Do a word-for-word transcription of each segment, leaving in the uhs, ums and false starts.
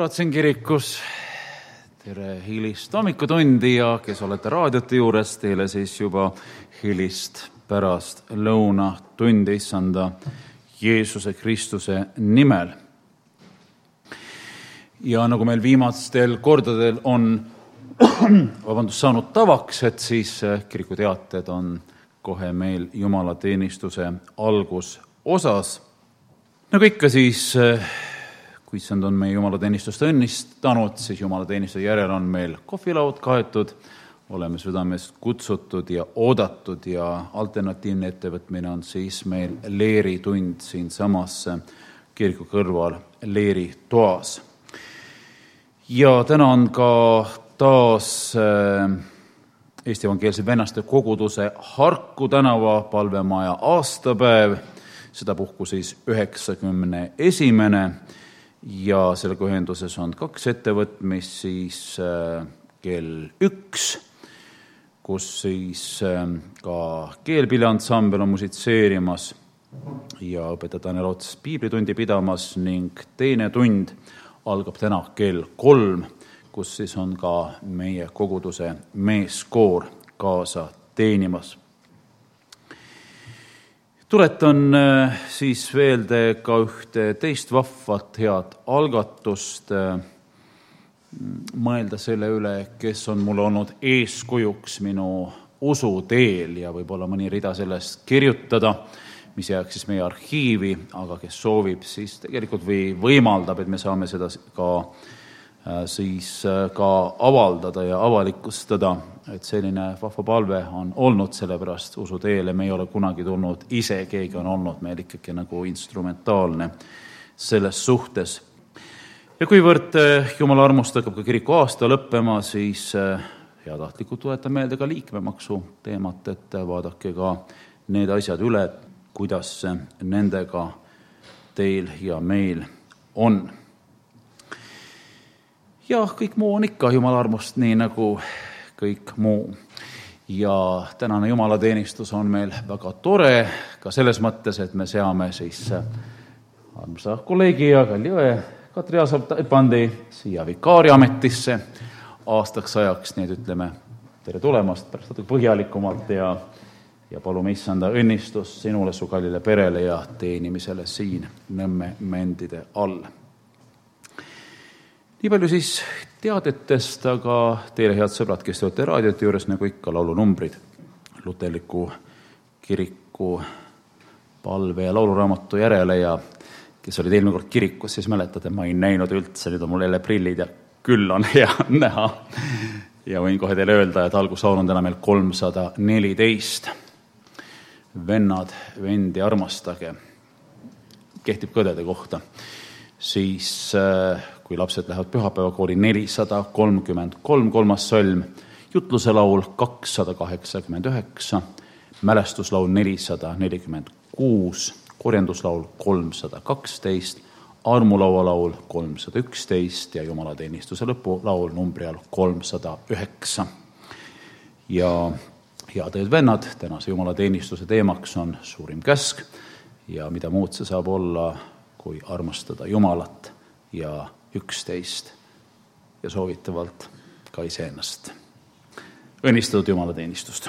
Ratsin kirikus. Tere hilist hommikutundi ja kes olete raadiote juures, teile siis juba hilist pärast lõunatundi issanda Jeesuse Kristuse nimel. Ja nagu meil viimastel kordadel on vabandust, saanud tavaks, et siis kirikuteated on kohe meil jumalateenistuse algusosas. Nagu ikka siis, kui issand on meie jumalateenistust õnnistanud, siis jumalateenistuse järel on meil kohvilaud kaetud, oleme südamest kutsutud ja oodatud ja alternatiivne ettevõtmine on siis meil leeritund siin samas kiriku kõrval leeritoas. Ja täna on ka taas Eesti Evangeelse Vennaste Koguduse Harku tänava palvemaja aastapäev, sedapuhku siis üheksakümne esimene ja sellega ühenduses on kaks ettevõtmist, siis kell üks, kus siis ka keelpilliansambel on musitseerimas ja õpetaja Tanel Ots piiblitundi pidamas ning teine tund algab täna kell kolm, kus siis on ka meie koguduse meeskoor kaasa teenimas. Tuletan siis veel te ka ühte teist vahvat head algatust mõelda selle üle, kes on mulle olnud eeskujuks minu usuteel ja võib-olla mõni rida sellest kirjutada, mis jääks siis meie arhiivi, aga kes soovib, siis tegelikult või võimaldab, et me saame seda ka siis ka avaldada ja avalikustada, et selline vahva palve on olnud, sellepärast usuteele me ei ole kunagi tulnud ise, keegi on olnud meil ikkagi nagu instrumentaalne selles suhtes. Ja kuivõrd Jumala armust hakkab ka kiriku aasta lõppema, siis heatahtlikult tuletan meelde ka liikmemaksu teemat, et vaadake ka need asjad üle, kuidas nendega teil ja meil on. Ja kõik muu on ikka Jumala armust, nii nagu kõik muu. Ja tänane jumalateenistus on meil väga tore, ka selles mõttes, et me seame siis armsa kolleegi ja Kalliõe Katri Aasapandi siia vikaariametisse aastaks ajaks, nii et ütleme tere tulemast pärast natuke põhjalikumalt ja, ja palume issanda õnnistus sinule, su kallile perele ja teenimisele siin Nõmme mendide all. Nii palju siis teadetest, aga teile, head sõbrad, kes te olete raadiote juures, nagu ikka laulunumbrid luterliku kiriku palve ja lauluraamatu järele ja kes olid eelmine kord kirikus, siis mäletate, ma ei näinud üldse, nüüd on mul jälle prillid ja küll on hea näha. Ja võin kohe teile öelda, et algusaul on täna meil kolmsada neliteist. Vennad, vendi armastage. Kehtib kõdede kohta. Siis kui lapsed lähevad pühapäevakooli nelisada kolmkümmend kolm, kolmas salm, jutluse laul kakssada kaheksakümmend üheksa, mälestuslaul nelisada nelikümmend kuus, korjanduslaul kolmsada kaksteist, armulaualaul kolmsada üksteist ja jumalateenistuse lõpulaul numbri all kolmsada üheksa. Ja head õed vennad, tänase jumalateenistuse teemaks on suurim käsk ja mida muud see saab olla, kui armastada Jumalat ja üksteist ja soovitavalt ka iseennast. Õnnistatud jumalateenistust!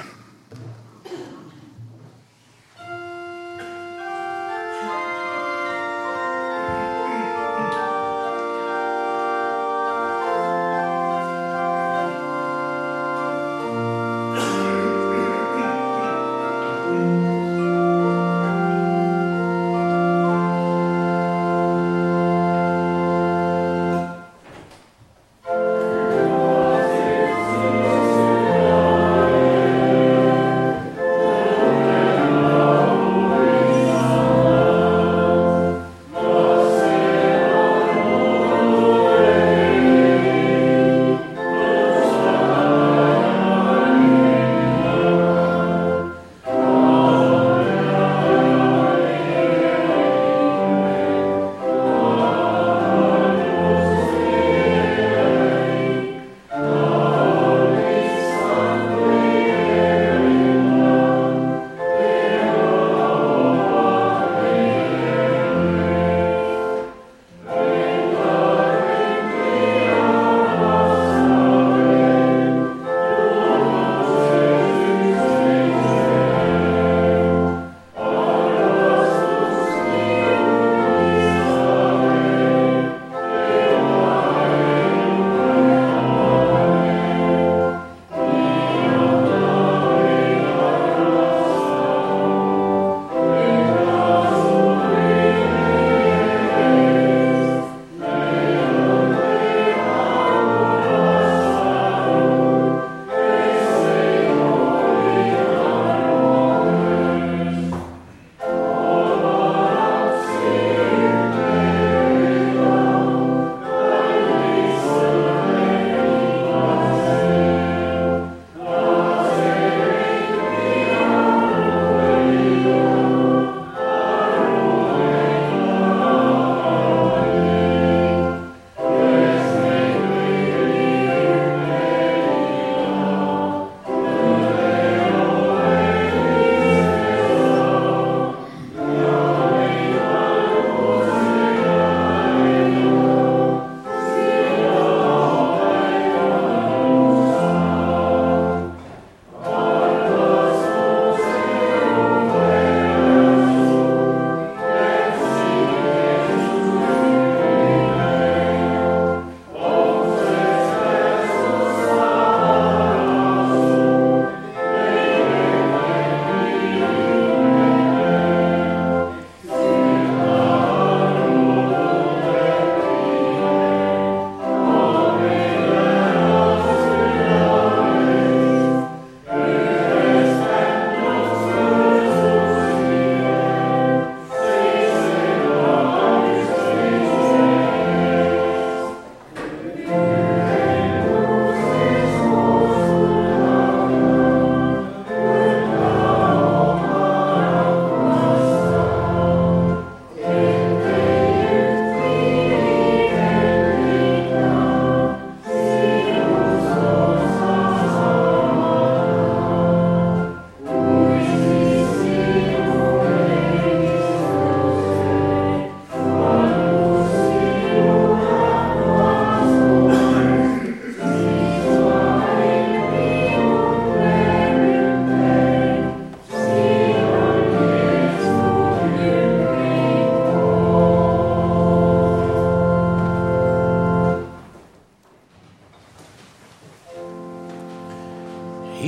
Amen.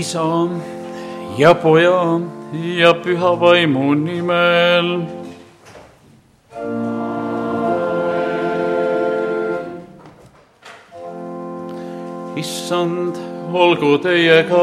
Isa ja Poja ja Püha Vaimu nimel. Issand, olgu teiega.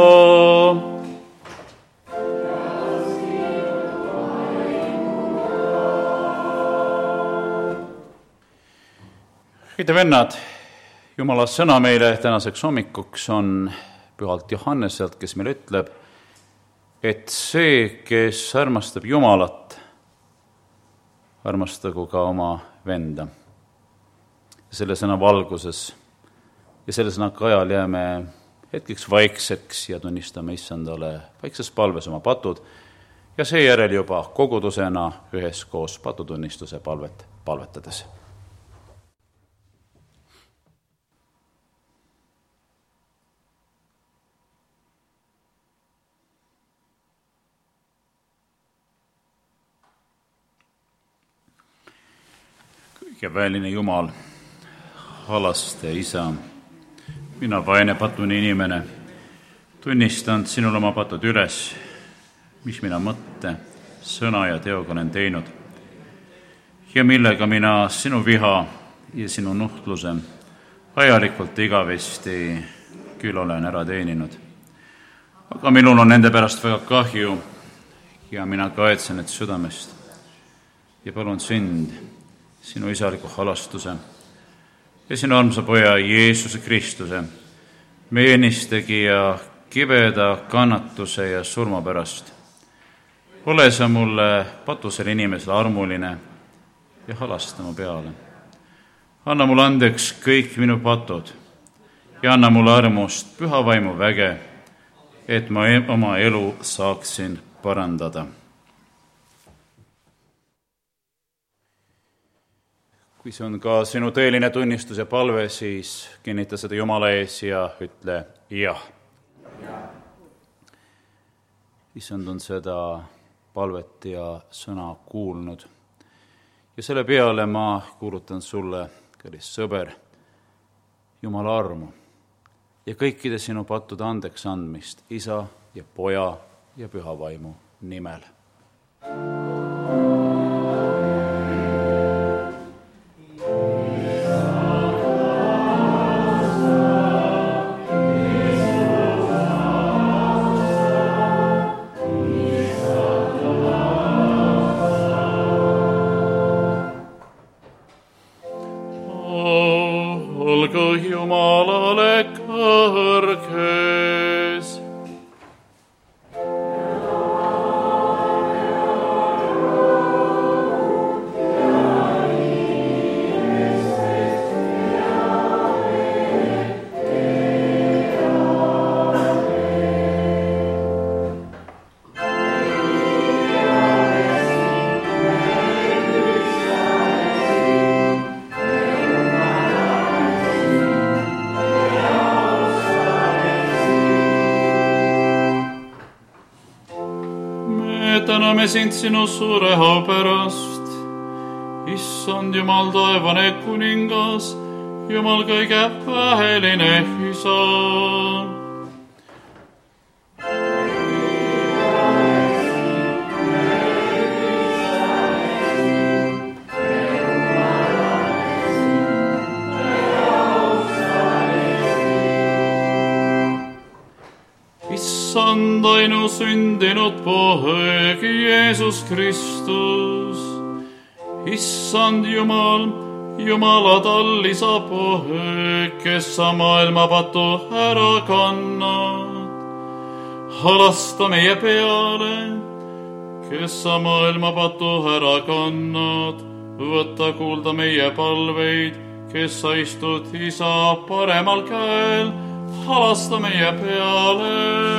Heide vennad, Jumala sõna meile tänaseks hommikuks on Pühalt Johanneselt, kes meile ütleb, et see, kes armastab Jumalat, armastagu ka oma venda. Selle sõna valguses ja selle sõna kajal jääme hetkeks vaikseks ja tunnistame Issandale vaikses palves oma patud ja seejärel juba kogudusena üheskoos patutunnistuse palvet palvetades. Kõigeväeline Jumal, halaste Isa, mina vaene patuni inimene, tunnistan sinule oma patud üles, mis mina mõtte, sõna ja teoga olen teinud ja millega mina sinu viha ja sinu nuhtluse ajalikult igavesti küll olen ära teeninud. Aga minul on nende pärast väga kahju ja mina kaetsen need südamest ja palun sind, sinu isaliku halastuse ja sinu armsa Poja Jeesuse Kristuse, meie ennistegi ja kibeda kannatuse ja surma pärast. Ole sa mulle patusele inimesele armuline ja halasta mu peale. Anna mulle andeks kõik minu patud ja anna mulle armust Püha Vaimu väge, et ma oma elu saaksin parandada. Kui see on ka sinu tõeline tunnistus ja palve, siis kinnita seda Jumala ees ja ütle jah. Ja. Issand on seda palvet ja sõna kuulnud. Ja selle peale ma kuulutan sulle, kallis sõber, Jumala armu ja kõikide sinu pattude andeks andmist Isa ja Poja ja Püha Vaimu nimel. Jumalale kõrges. Täname sind sinu suure au pärast, Issand Jumal taevane kuningas, Jumal kõige väheline Isa. Issand ainu sündinud Poeg Jeesus Kristus, Issand Jumal, Jumala tallisa Poeg, kes sa maailma patu ära kannad. Halasta meie peale, kes sa maailma patu ära kannad. Võta kuulda meie palveid, kes sa istud Isa paremal käel. Halasta meie peale.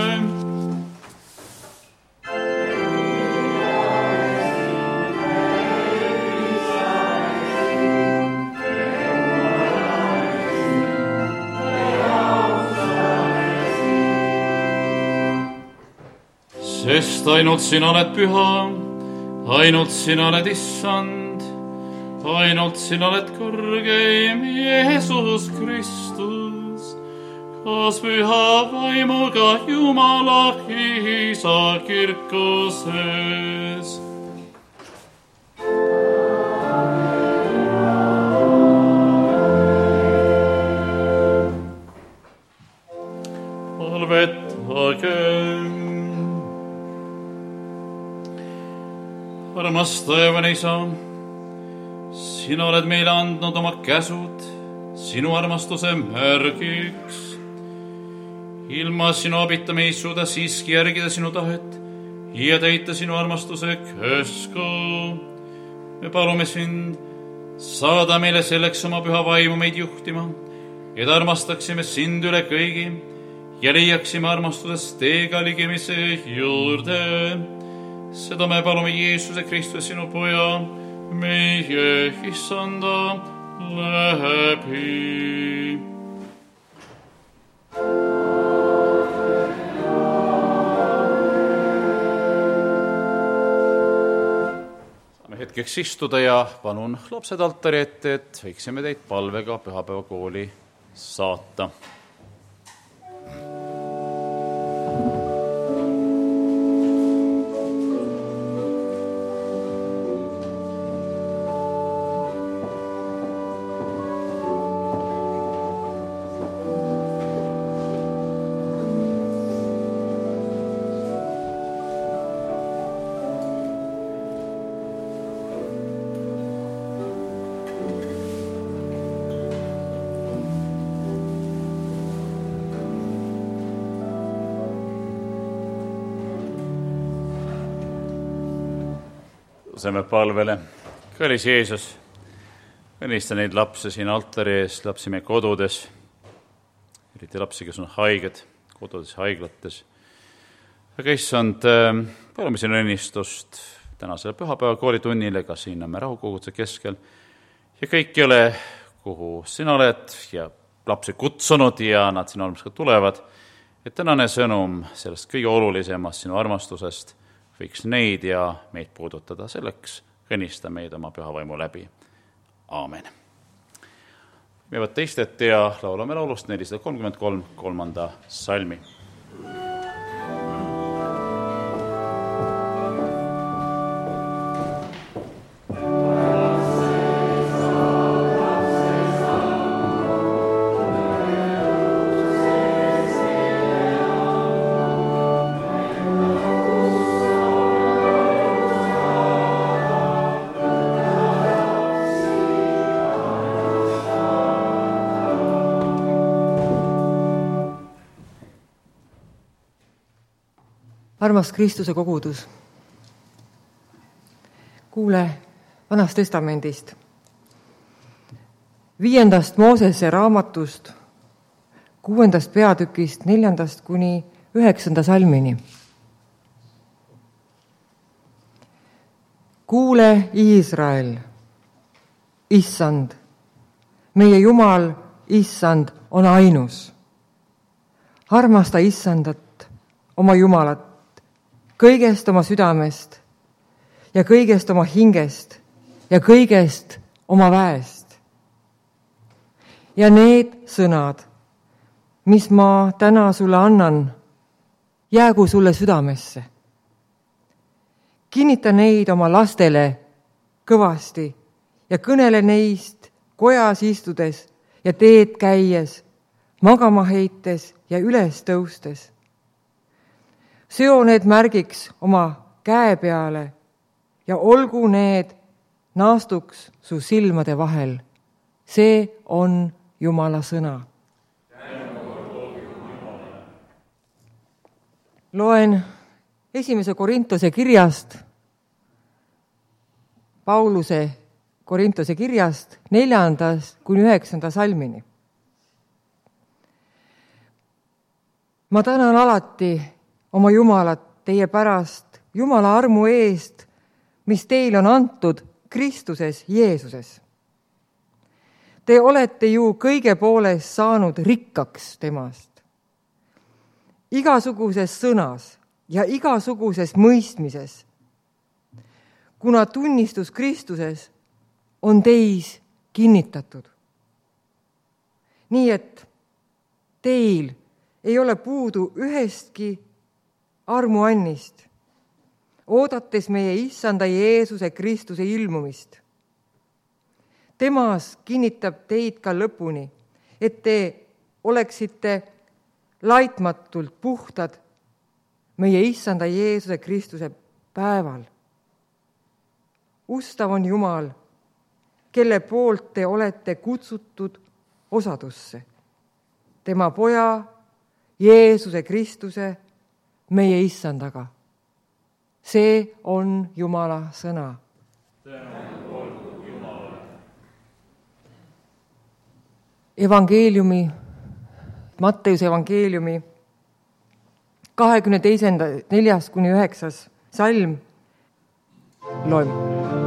Sest ainult sina oled püha, ainult sina oled Issand, ainult sina oled kõrgeim Jeesus Kristus. koos püha vaimuga Jumala Isa kirkuses. Palvetagem. Armastajavan Isa, sina oled meile andnud oma käsud sinu armastuse märgiks. Ilma sinu abita me ei suuda siiski järgida sinu tahet ja täita sinu armastuse käsku. Me palume sind, saada meile selleks oma püha vaimu meid juhtima, et armastaksime sind üle kõigi ja leiaksime armastusest teega ligimise juurde. Seda me palume Jeesuse Kristuse sinu poja, meie Issanda läbi. Saame hetkeks istuda ja palun lapsed altari ette, et võiksime teid palvega pühapäevakooli saata. Tõuseme palvele. Kallis Jeesus, õnnista neid lapse siin altari ees, lapsi meie kodudes, eriti lapsi, kes on haiged, kodudes, haiglates. Aga issand, palume sinu õnnistust tänasele pühapäeva koolitunnile, ka siin on me rahukoguduse keskel ja kõikjale, kuhu sina oled ja lapsi kutsunud ja nad sinu olemas ka tulevad, et tänane sõnum sellest kõige olulisemast sinu armastusest võiks neid ja meid puudutada. Selleks kõnnista meid oma püha vaimu läbi. Aamen. Me võtta istet ja laulame laulust nelisada kolmkümmend kolm kolmanda salmi. Armas Kristuse kogudus, kuule Vanast Testamendist, viiendast Moosese raamatust, kuuendast peatükist, neljandast kuni üheksanda salmini. Kuule Iisrael, issand, meie Jumal, issand on ainus. Armasta issandat, oma Jumalat, kõigest oma südamest ja kõigest oma hingest ja kõigest oma väest. Ja need sõnad, mis ma täna sulle annan, jäägu sulle südamesse. Kinnita neid oma lastele kõvasti ja kõnele neist kojas istudes ja teed käies, magama heites ja üles tõustes. Seo need märgiks oma käe peale ja olgu need naastuks su silmade vahel. See on Jumala sõna. Loen esimese Korintuse kirjast, Pauluse Korintuse kirjast neljandast kuni üheksanda salmini. Ma tänan alati oma Jumalat teie pärast, Jumala armu eest, mis teil on antud Kristuses Jeesuses. Te olete ju kõige poolest saanud rikkaks temast. Igasuguses sõnas ja igasuguses mõistmises, kuna tunnistus Kristuses on teis kinnitatud. Nii et teil ei ole puudu ühestki armuannist, oodates meie issanda Jeesuse Kristuse ilmumist. Temas kinnitab teid ka lõpuni, et te oleksite laitmatult puhtad meie issanda Jeesuse Kristuse päeval. Ustav on Jumal, kelle poolt te olete kutsutud osadusse, tema poja Jeesuse Kristuse, meie issandaga. See on Jumala sõna. Evangeeliumi, Matteuse evangeeliumi kahekümne teisenda, neljas kuni üheksas salm loeme.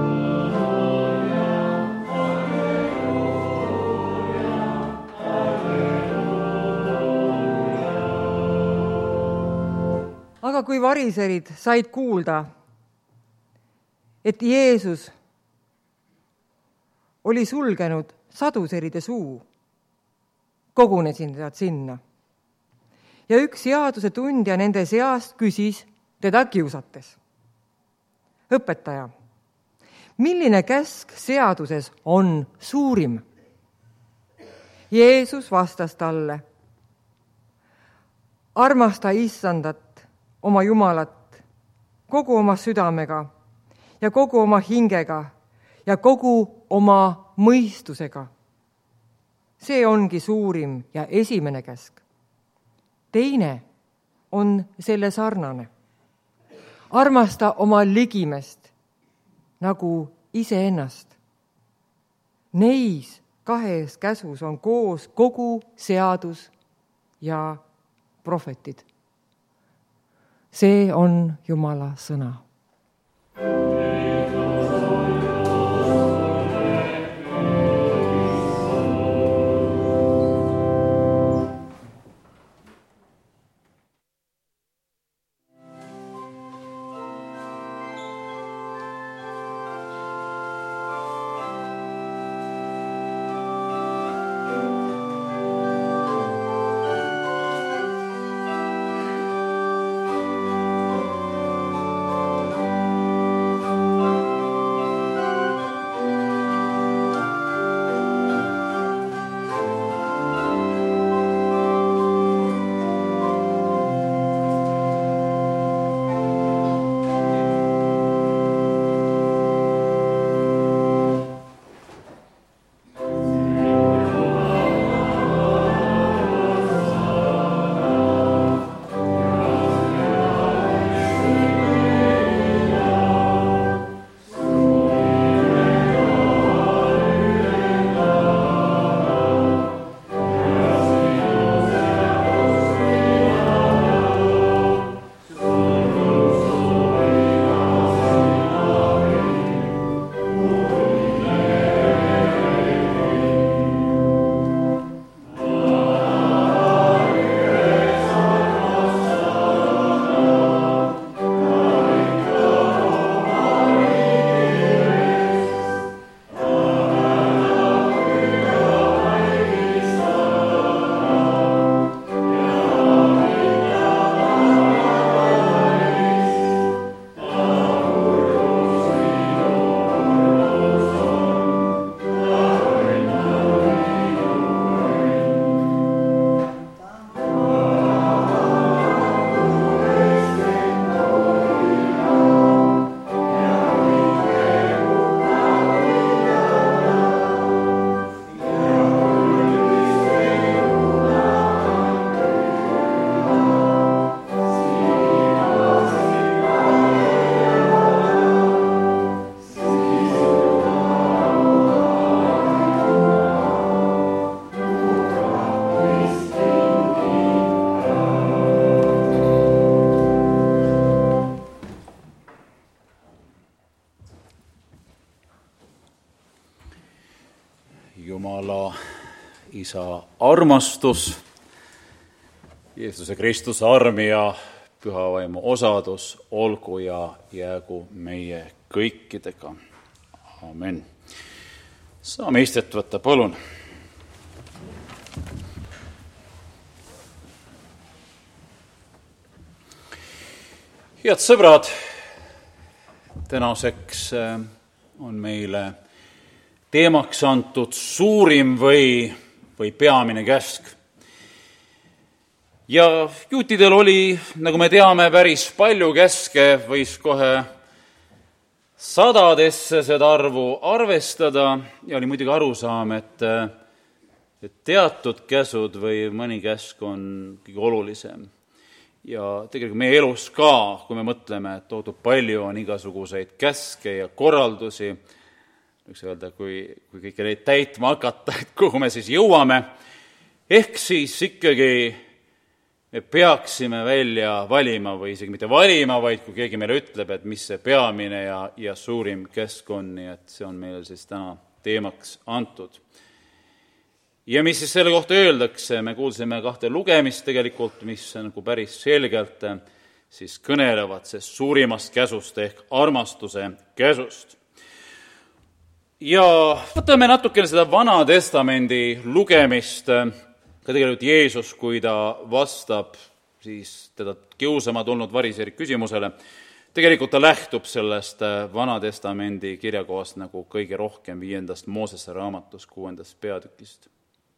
Aga kui variserid said kuulda, et Jeesus oli sulgenud saduseride suu, kogunesid nad sinna. Ja üks seaduse tundja nende seast küsis teda kiusates. Õpetaja, milline käsk seaduses on suurim? Jeesus vastas talle, armasta issandat, oma Jumalat, kogu oma südamega ja kogu oma hingega ja kogu oma mõistusega. See ongi suurim ja esimene käsk. Teine on selle sarnane. Armasta oma ligimest nagu iseennast. Neis kahes käsus on koos kogu seadus ja prohvetid. See on Jumala sõna. Jumala Isa armastus, Jeesuse Kristuse arm ja Püha Vaimu osadus olgu ja jäägu meie kõikidega. Amen. Saame istet võtta, palun. Head sõbrad, tänaseks on meile teemaks antud suurim või, või peamine käsk. Ja juutidel oli, nagu me teame, päris palju käske, võis kohe sadadesse seda arvu arvestada ja oli muidugi arusaam, et, et teatud käsud või mõni käsk on kõige olulisem. Ja tegelikult meie elus ka, kui me mõtleme, et tohutult palju on igasuguseid käske ja korraldusi, võiks öelda, kui, kui kõike neid täitma hakata, et kuhu me siis jõuame, ehk siis ikkagi me peaksime välja valima või isegi mitte valima, vaid kui keegi meile ütleb, et mis see peamine ja, ja suurim käsk on, nii et see on meile siis täna teemaks antud. Ja mis siis selle kohta öeldakse, me kuulsime kahte lugemist tegelikult, mis nagu päris selgelt siis kõnelevad sellest suurimast käsust ehk armastuse käsust. Ja võtame natukene seda Vana Testamendi lugemist, ka tegelikult Jeesus, kui ta vastab siis teda kiusama tulnud variseeri küsimusele, tegelikult ta lähtub sellest Vana Testamendi kirjakohast nagu kõige rohkem viiendast Moosese raamatus kuuendast peatükist.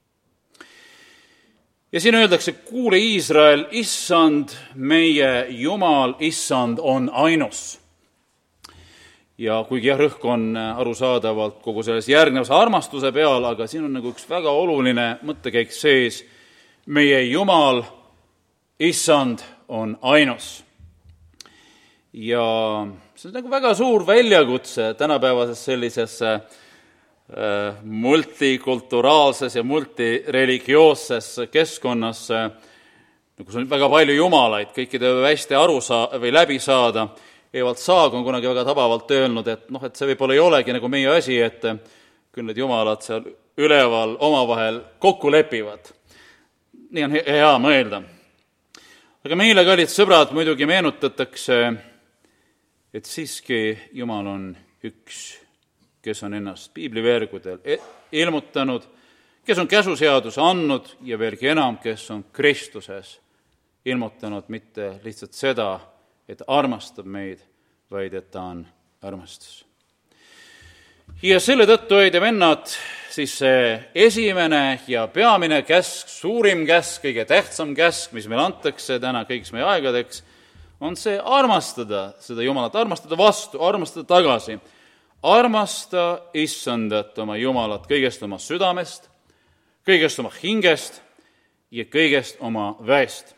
Ja siin öeldakse, kuule Iisrael, issand, meie Jumal, issand on ainus. Ja kuigi jah, rõhk on arusaadavalt kogu selles järgnevas armastuse peal, aga siin on nagu üks väga oluline mõttekäik sees, meie Jumal, issand on ainus. Ja see on nagu väga suur väljakutse tänapäevases sellises multikulturaalses ja multireligioosses keskkonnas, kus on väga palju jumalaid, kõikide hästi aru saa- või läbi saada. Evald Saag on kunagi väga tabavalt öelnud, et noh, et see võib-olla ei olegi nagu meie asi, et küll need jumalad seal üleval omavahel kokku lepivad. Nii on hea mõelda. Aga meile, kallid sõbrad, muidugi meenutatakse, et siiski Jumal on üks, kes on ennast piiblivergudel ilmutanud, kes on käsuseaduse andnud ja veelgi enam, kes on Kristuses ilmutanud mitte lihtsalt seda, et armastab meid, vaid et ta on armastus. Ja selle tõttu, õed ja vennad, siis see esimene ja peamine käsk, suurim käsk, kõige tähtsam käsk, mis meil antakse täna kõigiks meie aegadeks, on see armastada seda Jumalat, armastada vastu, armastada tagasi. Armasta issandat oma Jumalat kõigest oma südamest, kõigest oma hingest ja kõigest oma väest.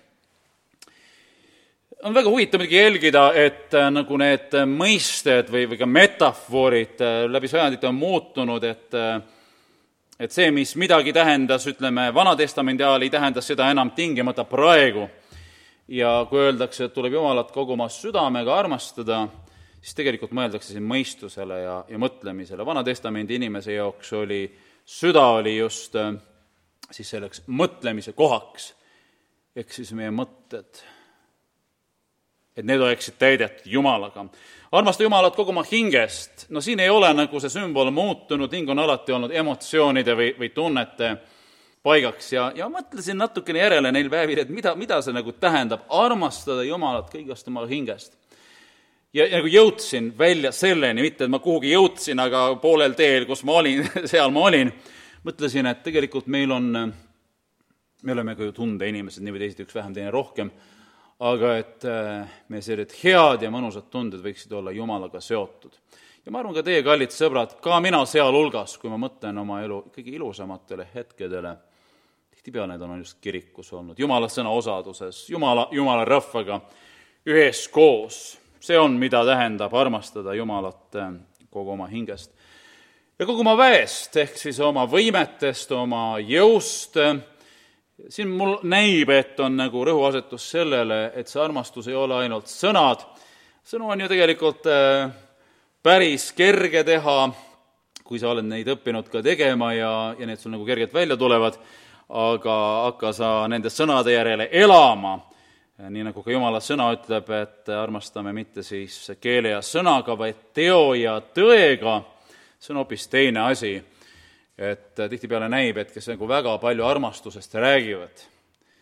On väga huvitav jälgida, et nagu need mõisted või, või ka metafoorid läbi sajandite on muutunud, et, et see, mis midagi tähendas, ütleme, Vana-testamendi ajal, ei tähenda seda enam tingimata praegu. Ja kui öeldakse, et tuleb Jumalat kogu oma südamega armastada, siis tegelikult mõeldakse siin mõistusele ja, ja mõtlemisele. Vana-testamendi inimese jaoks oli, süda oli just siis selleks mõtlemise kohaks, ehk siis meie mõtted, et need oleksid täidetud Jumalaga. Armasta Jumalat kogu oma hingest, no siin ei ole nagu see sümbol muutunud, hing on alati olnud emotsioonide või, või tunnete paigaks ja, ja mõtlesin natukene järele neil päevil, et mida, mida see nagu tähendab, armastada Jumalat kõigest oma hingest. Ja, ja nagu jõudsin välja selleni, mitte et ma kuhugi jõudsin, aga poolel teel, kus ma olin, seal ma olin, mõtlesin, et tegelikult meil on, me oleme ka ju tunde inimesed, nii või teised üks vähem, teine rohkem, aga et me sellised head ja mõnusad tunded võiksid olla Jumalaga seotud. Ja ma arvan ka teie, kallid sõbrad, ka mina sealhulgas, kui ma mõtlen oma elu kõige ilusamatele hetkedele, tihtipeale need on just kirikus olnud, Jumala sõna osaduses, Jumala, Jumala rahvaga ühes koos. See on, mida tähendab armastada Jumalat kogu oma hingest. Ja kogu oma väest, ehk siis oma võimetest, oma jõust. Siin mul näib, et on nagu rõhuasetus sellele, et see armastus ei ole ainult sõnad. Sõnu on ju tegelikult päris kerge teha, kui sa oled neid õppinud ka tegema ja, ja need sul nagu kergelt välja tulevad, aga hakka sa nende sõnade järele elama. Nii nagu ka Jumala sõna ütleb, et armastame mitte siis keele ja sõnaga, vaid teo ja tõega. See on hoopis teine asi. Et tihtipeale näib, et kes nagu väga palju armastusest räägivad,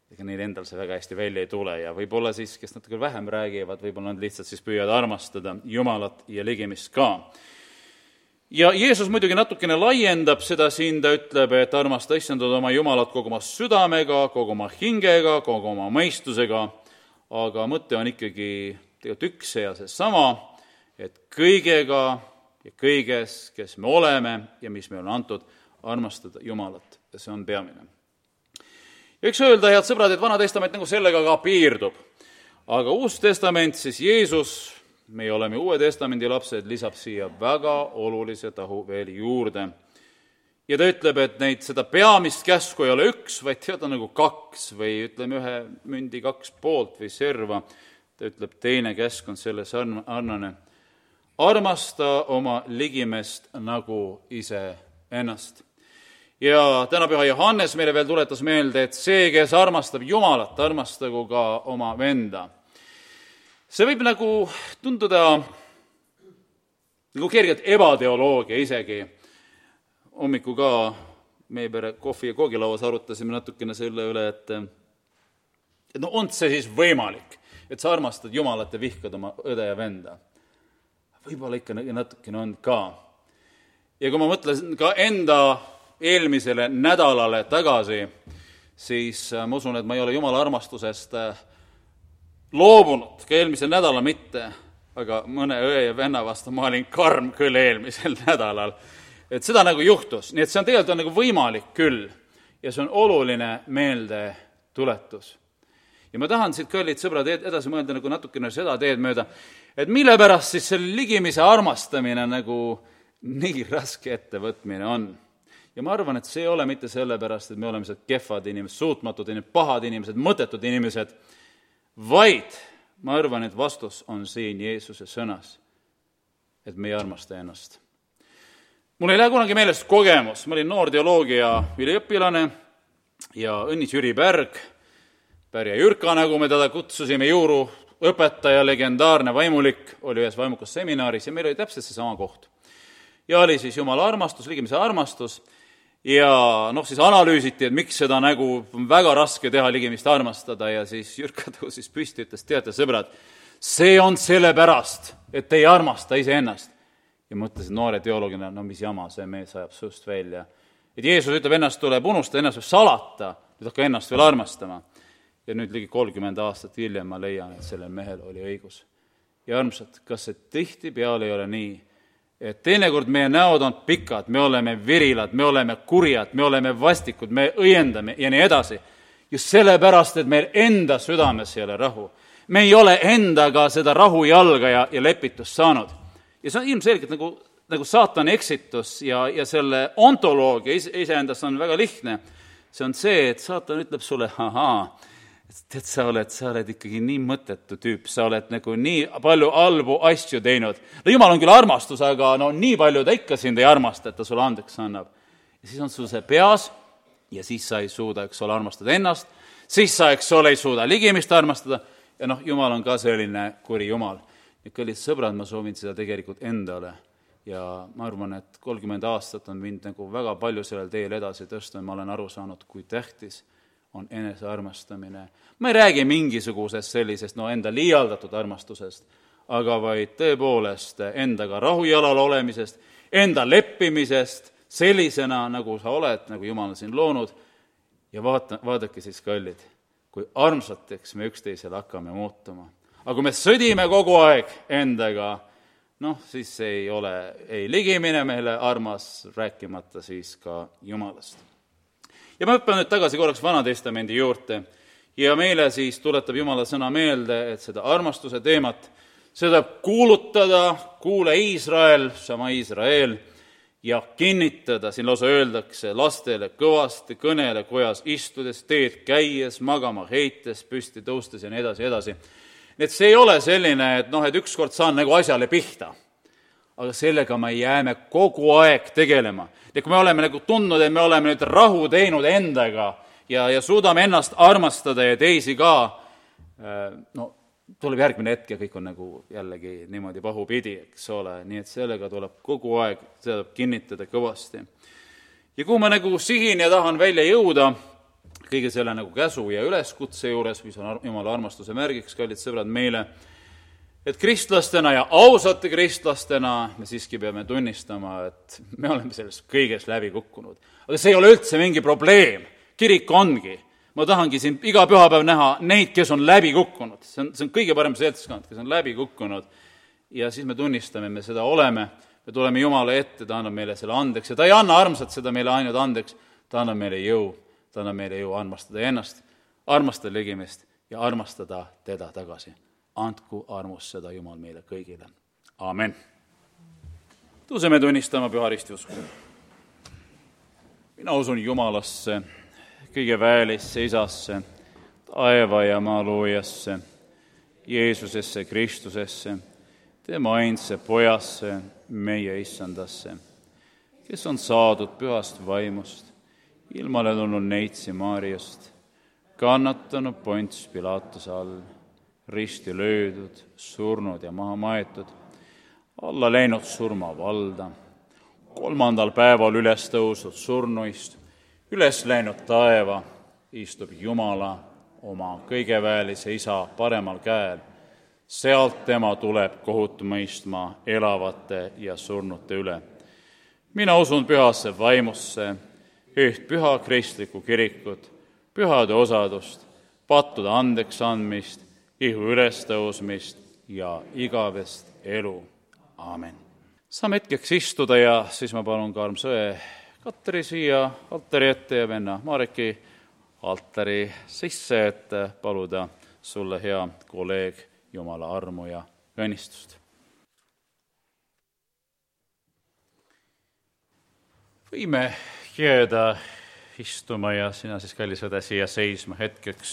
ega neil endal see väga hästi välja ei tule ja võib-olla siis, kes natuke vähem räägivad, võib-olla nad lihtsalt siis püüavad armastada Jumalat ja ligimist ka. Ja Jeesus muidugi natukene laiendab seda siin, ta ütleb, et armasta issandad oma Jumalat kogu oma südamega, kogu oma hingega, kogu oma mõistusega, aga mõte on ikkagi tegelikult üks ja seesama, et kõigega ja kõiges, kes me oleme ja mis meil on antud, armastada Jumalat ja see on peamine. Ja võiks öelda, head sõbrad, et Vana Testament nagu sellega ka piirdub, aga Uus Testament, siis Jeesus, meie oleme Uue Testamendi lapsed, lisab siia väga olulise tahu veel juurde. Ja ta ütleb, et neid seda peamist käsku ei ole üks, vaid tead on nagu kaks või ütleme ühe mündi kaks poolt või serva. Ta ütleb, teine käsk on selle sarnane. Armasta oma ligimest nagu ise ennast. Ja tänapüha Johannes meile veel tuletas meelde, et see, kes armastab Jumalat, armastagu ka oma venda. See võib nagu tunduda nagu kergelt ebateoloogia isegi. Hommiku ka meie pere kohvi- ja koogilauas arutasime natukene selle üle, et, et no on see siis võimalik, et sa armastad Jumalat ja vihkad oma õde ja venda. Võib-olla ikka natukene on ka. Ja kui ma mõtlesin ka enda eelmisele nädalale tagasi, siis ma usun, et ma ei ole Jumala armastusest loobunud, ka eelmisel nädalal mitte, aga mõne õe ja venna vastu ma olin karm küll eelmisel nädalal. Et seda nagu juhtus, nii et see on tegelikult on nagu võimalik küll ja see on oluline meelde tuletus. Ja ma tahan siit, kallid sõbrad, edasi mõelda nagu natukene seda teed mööda, et mille pärast siis selle ligimise armastamine nagu nii raske ettevõtmine on. Ja ma arvan, et see ei ole mitte selle pärast, et me oleme seal kehvad inimesed, suutmatud inimesed, pahad inimesed, mõttetud inimesed, vaid ma arvan, et vastus on siin Jeesuse sõnas, et me ei armasta ennast. Mul ei lähe kunagi meelest kogemus, ma olin noor teoloogia üliõpilane ja õnnis Jüri Pärg, Pärja Jürka, nagu me teda kutsusime, juuru õpetaja, legendaarne vaimulik, oli ühes vaimukas seminaris ja meil oli täpselt see sama koht. Ja oli siis Jumala armastus, ligimise armastus ja noh, siis analüüsiti, et miks seda nagu on väga raske teha ligimist armastada ja siis Jürka tõusis püsti, ütles, teate sõbrad, see on selle pärast, et ei armasta iseennast. Ja mõtlesin noore teoloogina, no mis jama, see mees ajab suust välja. Et Jeesus ütleb, ennast tuleb unustada, ennast võib salata, nüüd hakka ennast veel armastama. Ja nüüd ligi kolmkümmend aastat hiljem ma leian, et sellel mehel oli õigus. Ja armsad, kas see tihti peale ei ole nii, et teinekord meie näod on pikad, me oleme virilad, me oleme kurjad, me oleme vastikud, me õiendame ja nii edasi. Just sellepärast, et meil enda südames ei ole rahu. Me ei ole endaga seda rahu jalga ja, ja lepitust saanud. Ja see on ilmselgelt nagu, nagu saatani eksitus ja, ja selle ontoloogia ise, iseendast on väga lihtne. See on see, et saatan ütleb sulle, ahaa, tead, sa oled, sa oled ikkagi nii mõttetu tüüp, sa oled nagu nii palju halbu asju teinud. No Jumal on küll armastus, aga no nii palju ta ikka sind ei armasta, et ta sulle andeks annab. Ja siis on sul see peas ja siis sa ei suuda, eks ole, armastada ennast, siis sa, eks ole, ei suuda ligimist armastada ja noh, Jumal on ka selline kuri Jumal. Ja kallid sõbrad, ma soovin seda tegelikult endale ja ma arvan, et kolmkümmend aastat on mind nagu väga palju sellel teel edasi tõsta ja ma olen aru saanud, kui tähtis on enesearmastamine. Ma ei räägi mingisugusest sellisest no, enda liialdatud armastusest, aga vaid tõepoolest endaga rahujalal olemisest, enda leppimisest sellisena, nagu sa oled, nagu Jumal on siin loonud ja vaata, vaadake siis, kallid, kui armsateks me üksteisele hakkame muutuma. Aga kui me sõdime kogu aeg endaga, noh, siis ei ole ei ligimine meile armas, rääkimata siis ka Jumalast. Ja ma hüppan nüüd tagasi korraks Vana Testamendi juurde ja meile siis tuletab Jumala sõna meelde, et seda armastuse teemat, seda kuulutada, kuule Iisrael, sama Iisrael, ja kinnitada, siin lausa öeldakse lastele kõvasti, kõnele kojas istudes, teed käies, magama heites, püsti tõustes ja nii edasi, edasi. Et see ei ole selline, et noh, et ükskord saan nagu asjale pihta, aga sellega me jääme kogu aeg tegelema. Ja kui me oleme nagu tundnud, et me oleme nüüd rahu teinud endaga ja, ja suudame ennast armastada ja teisi ka, no tuleb järgmine hetk ja kõik on nagu jällegi niimoodi pahupidi, eks ole, nii et sellega tuleb kogu aeg, seda tuleb kinnitada kõvasti. Ja kuhu ma nagu sihin ja tahan välja jõuda, kõige selle nagu käsu ja üleskutse juures, mis on Jumala armastuse märgiks, kallid sõbrad, meile, et kristlastena ja ausate kristlastena me siiski peame tunnistama, et me oleme selles kõiges läbi kukkunud. Aga see ei ole üldse mingi probleem. Kirik ongi. Ma tahangi siin iga pühapäev näha neid, kes on läbi kukkunud. See on, see on kõige parem seltskond, kes on läbi kukkunud. Ja siis me tunnistame, me seda oleme. Me tuleme Jumala ette, ta annab meile selle andeks. Ja ta ei anna armsat seda meile ainult andeks. Ta annab meile jõu. Ta annab meile jõu armastada ennast, armastada ligimest ja armastada teda tagasi. Andku armus seda Jumal meile kõigile. Amen. Tõuseme tunnistama püha ristiusku. Mina usun Jumalasse, kõige väelisse isasse, taeva ja maa loojasse, Jeesusesse, Kristusesse, tema ainsa pojasse, meie issandasse, kes on saadud pühast vaimust, ilmale tulnud neitsi Maariast, kannatanud Ponts Pilatuse all, risti löödud, surnud ja maha maetud, alla läinud surma valda, kolmandal päeval üles tõusnud surnuist, üles läinud taeva, istub Jumala oma kõigeväelise isa paremal käel. Sealt tema tuleb kohut mõistma elavate ja surnute üle. Mina usun pühasse vaimusse, üht püha kristlikku kirikut, pühade osadust, pattude andeks andmist, ihu ülestõusmist ja igavest elu. Aamen. Saame hetkeks istuda ja siis ma palun ka armsõe Katri siia altari ette ja venna Mareki altari sisse, et paluda sulle, hea kolleeg, Jumala armu ja õnnistust. Võime jääda istuma ja sina siis, kallis õde, siia seisma hetkeks.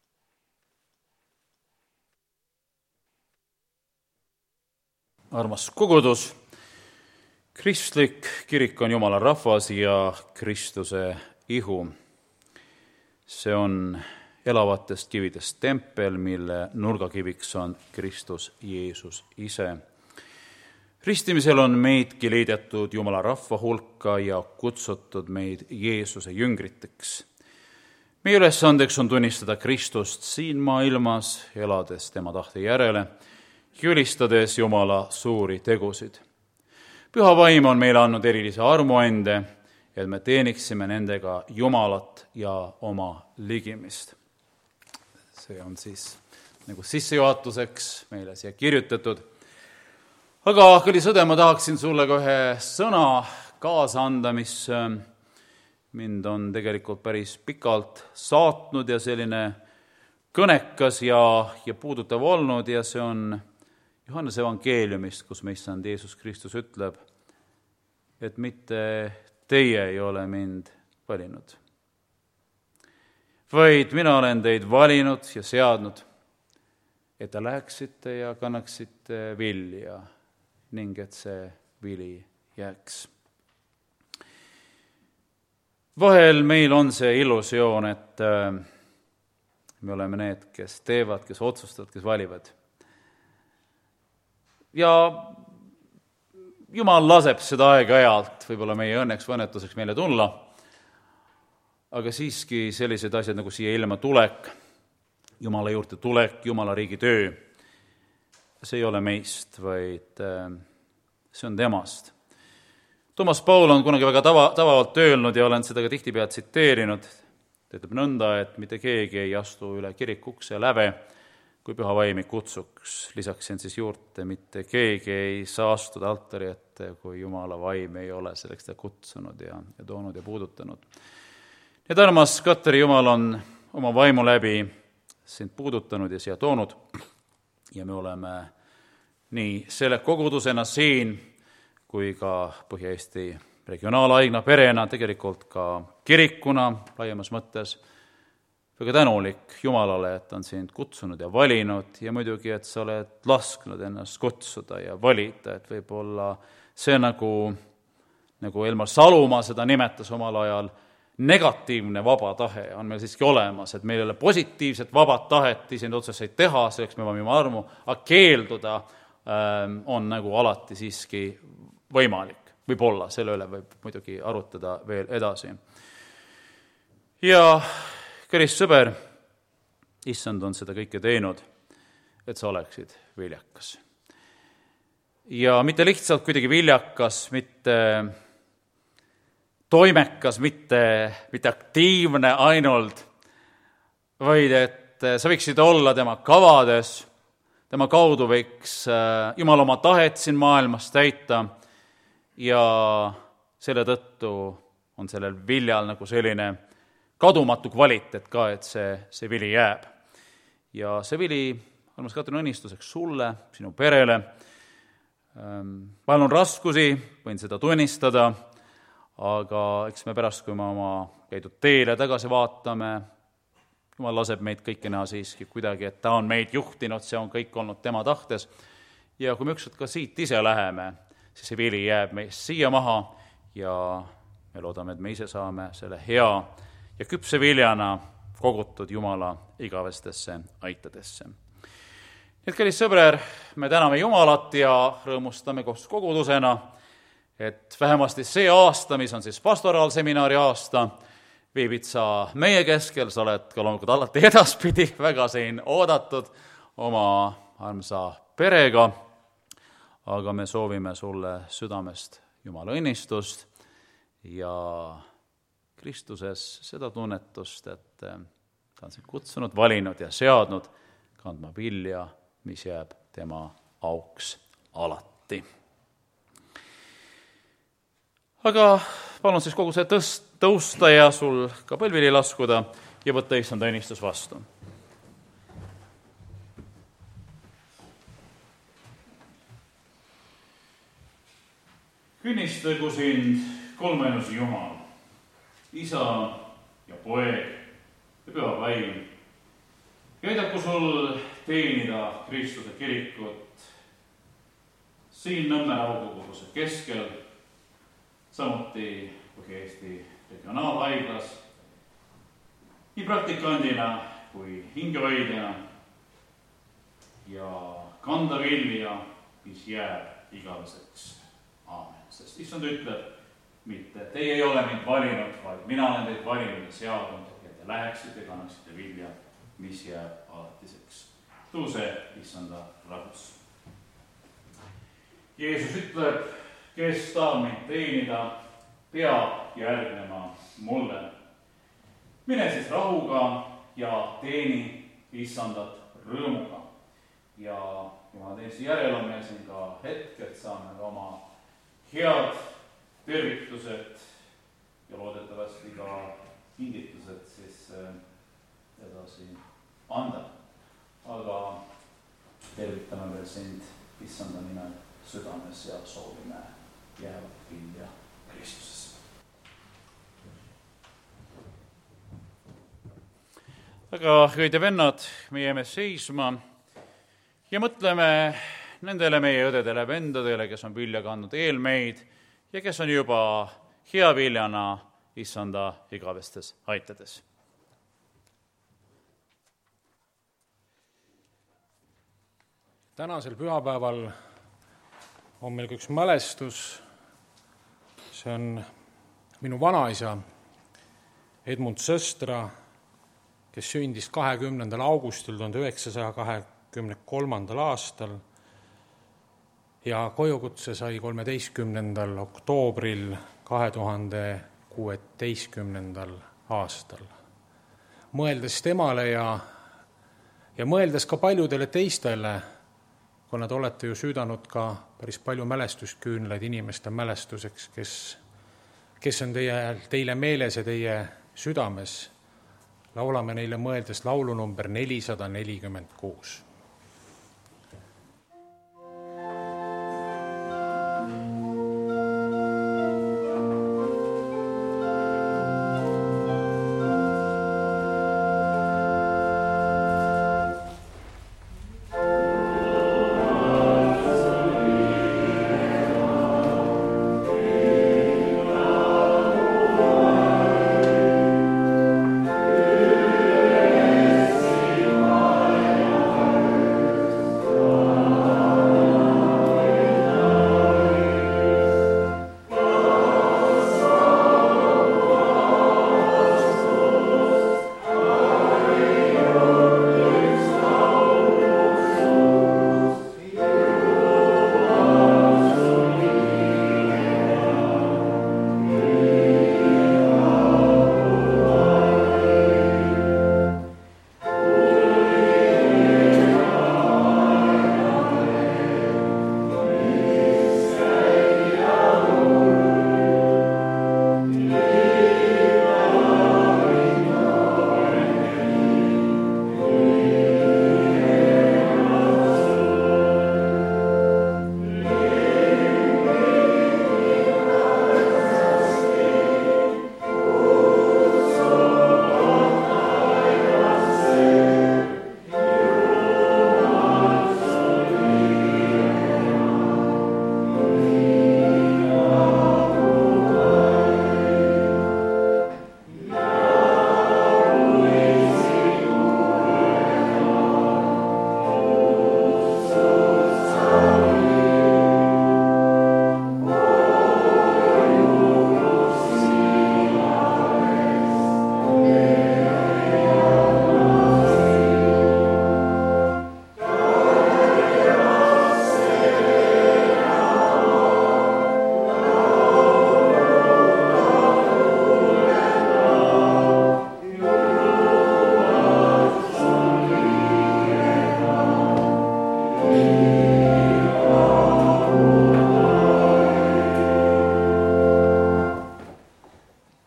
Armas kogudus, kristlik kirik on Jumala rahvas ja Kristuse ihu. See on elavatest kividest tempel, mille nurgakiviks on Kristus Jeesus ise. Ristimisel on meidki liidetud Jumala rahva hulka ja kutsutud meid Jeesuse jüngriteks. Meie ülesandeks on tunnistada Kristust siin maailmas, elades tema tahte järele, ülistades Jumala suuri tegusid. Püha vaim on meile andnud erilise armuande, et me teeniksime nendega Jumalat ja oma ligimist. See on siis nagu sissejuhatuseks meile siia kirjutatud. Aga kallis õde, ma tahaksin sulle ka ühe sõna kaasa anda, mis mind on tegelikult päris pikalt saatnud ja selline kõnekas ja, ja puudutav olnud, ja see on Johannese evangeeliumist, kus meissand Jeesus Kristus ütleb, et mitte teie ei ole mind valinud, vaid mina olen teid valinud ja seadnud, et te läheksite ja kannaksite vilja ning et see vili jääks. Vahel meil on see illusioon, et me oleme need, kes teevad, kes otsustavad, kes valivad. Ja Jumal laseb seda aeg-ajalt, võib-olla meie õnneks või õnnetuseks meile tulla, aga siiski sellised asjad nagu siia ilma tulek, Jumala juurde tulek, Jumala riigi töö, see ei ole meist, vaid see on temast. Toomas Paul on kunagi väga tava, tavavalt öelnud ja olen seda ka tihtipealt tsiteerinud, ta ütleb nõnda, et mitte keegi ei astu üle kirikukse läve, kui püha vaim ei kutsuks. Lisaksin siis juurde, mitte keegi ei saa astuda altari ette, kui Jumala vaim ei ole selleks ta kutsunud ja, ja toonud ja puudutanud. Need armas Katri, Jumal on oma vaimu läbi sind puudutanud ja siia toonud ja me oleme nii selle kogudusena siin kui ka Põhja-Eesti regionaalaigna perena, tegelikult ka kirikuna laiemas mõttes, väga tänulik Jumalale, et on sind kutsunud ja valinud ja muidugi, et sa oled lasknud ennast kutsuda ja valida, et võib-olla see nagu, nagu Elmar Salumaa seda nimetas omal ajal, negatiivne vaba tahe on meil siiski olemas, et meil ei ole positiivset vaba tahet iseenda otseseid teha, selleks me võime armu, aga keelduda ähm, on nagu alati siiski võimalik. Võib-olla, selle üle võib muidugi arutada veel edasi. Ja kallis sõber, issand on seda kõike teinud, et sa oleksid viljakas. Ja mitte lihtsalt kuidagi viljakas, mitte toimekas, mitte, mitte aktiivne ainult, vaid et sa võiksid olla tema kavades, tema kaudu võiks Jumal oma tahet siin maailmas täita ja selle tõttu on sellel viljal nagu selline kadumatu kvaliteet ka, et see, see vili jääb. Ja see vili, armas Katrin, õnnistuseks sulle, sinu perele. Vahel on raskusi, võin seda tunnistada, aga eks me pärast, kui me oma käidud teele tagasi vaatame, Jumal laseb meid kõike näha siiski kuidagi, et ta on meid juhtinud, see on kõik olnud tema tahtes. Ja kui me ükskord ka siit ise läheme, siis see vili jääb meist siia maha ja me loodame, et me ise saame selle hea ja küpse viljana kogutud Jumala igavestesse aitadesse. Nii et kallis sõber, me täname Jumalat ja rõõmustame koos kogudusena, et vähemasti see aasta, mis on siis pastoraalseminari aasta, viibid sa meie keskel, sa oled ka loomulikult alati edaspidi väga siin oodatud oma armsa perega, aga me soovime sulle südamest Jumala õnnistust ja Kristuses seda tunnetust, et ta on sind kutsunud, valinud ja seadnud kandma vilja, mis jääb tema auks alati. Aga palun siis kogu see tõst, tõusta ja sul ka põlvili laskuda ja võtta issanda õnnistus vastu. Künnistagu sind kolmainus Jumal, Isa ja Poeg ja Püha Vaim. Ja aidaku sul teenida Kristuse kirikut siin Nõmme raukoguduse keskel, samuti Põhja-Eesti regionaalhaiglas, nii praktikandina kui hingehoidjana ja kanda vilja, mis jääb igaveseks. Aamen. Sest issand ütleb, mitte teie ei ole mind valinud, vaid mina olen teid valinud ja seadnud, et te läheksite ja kannaksite vilja, mis jääb alatiseks. Tõuse issanda rahus. Jeesus ütleb, kes tahab mind teenida, peab järgnema mulle. Mine siis rahuga ja teeni issandat rõõmuga. Ja Jumala teenistuse järel on meil siin ka hetk, et saame oma head tervitused ja loodetavasti ka kingitused siis edasi anda. Aga tervitame veel sind issanda nimel südames ja soovime jäävat vilja Kristuses. Aga õid ja vennad, me jääme seisma ja mõtleme nendele meie õdedele, vendadele, kes on vilja kandnud eelmeid ja kes on juba hea viljana issanda igavestes aitades. Tänasel pühapäeval on meil üks mälestus. See on minu vanaisa Edmund Sõstra, kes sündis kahekümnendal augustil tuhande üheksasaja kahekümne kolmandal aastal ja kojukutse sai kolmeteistkümnendal oktoobril kahe tuhande kuueteistkümnendal aastal. Mõeldes temale ja, ja mõeldes ka paljudele teistele, kui nad olete ju süüdanud ka päris palju mälestusküünlaid inimeste mälestuseks, kes, kes on teie, teile meeles ja teie südames, laulame neile mõeldes laulu number nelisada nelikümmend kuus. Amen.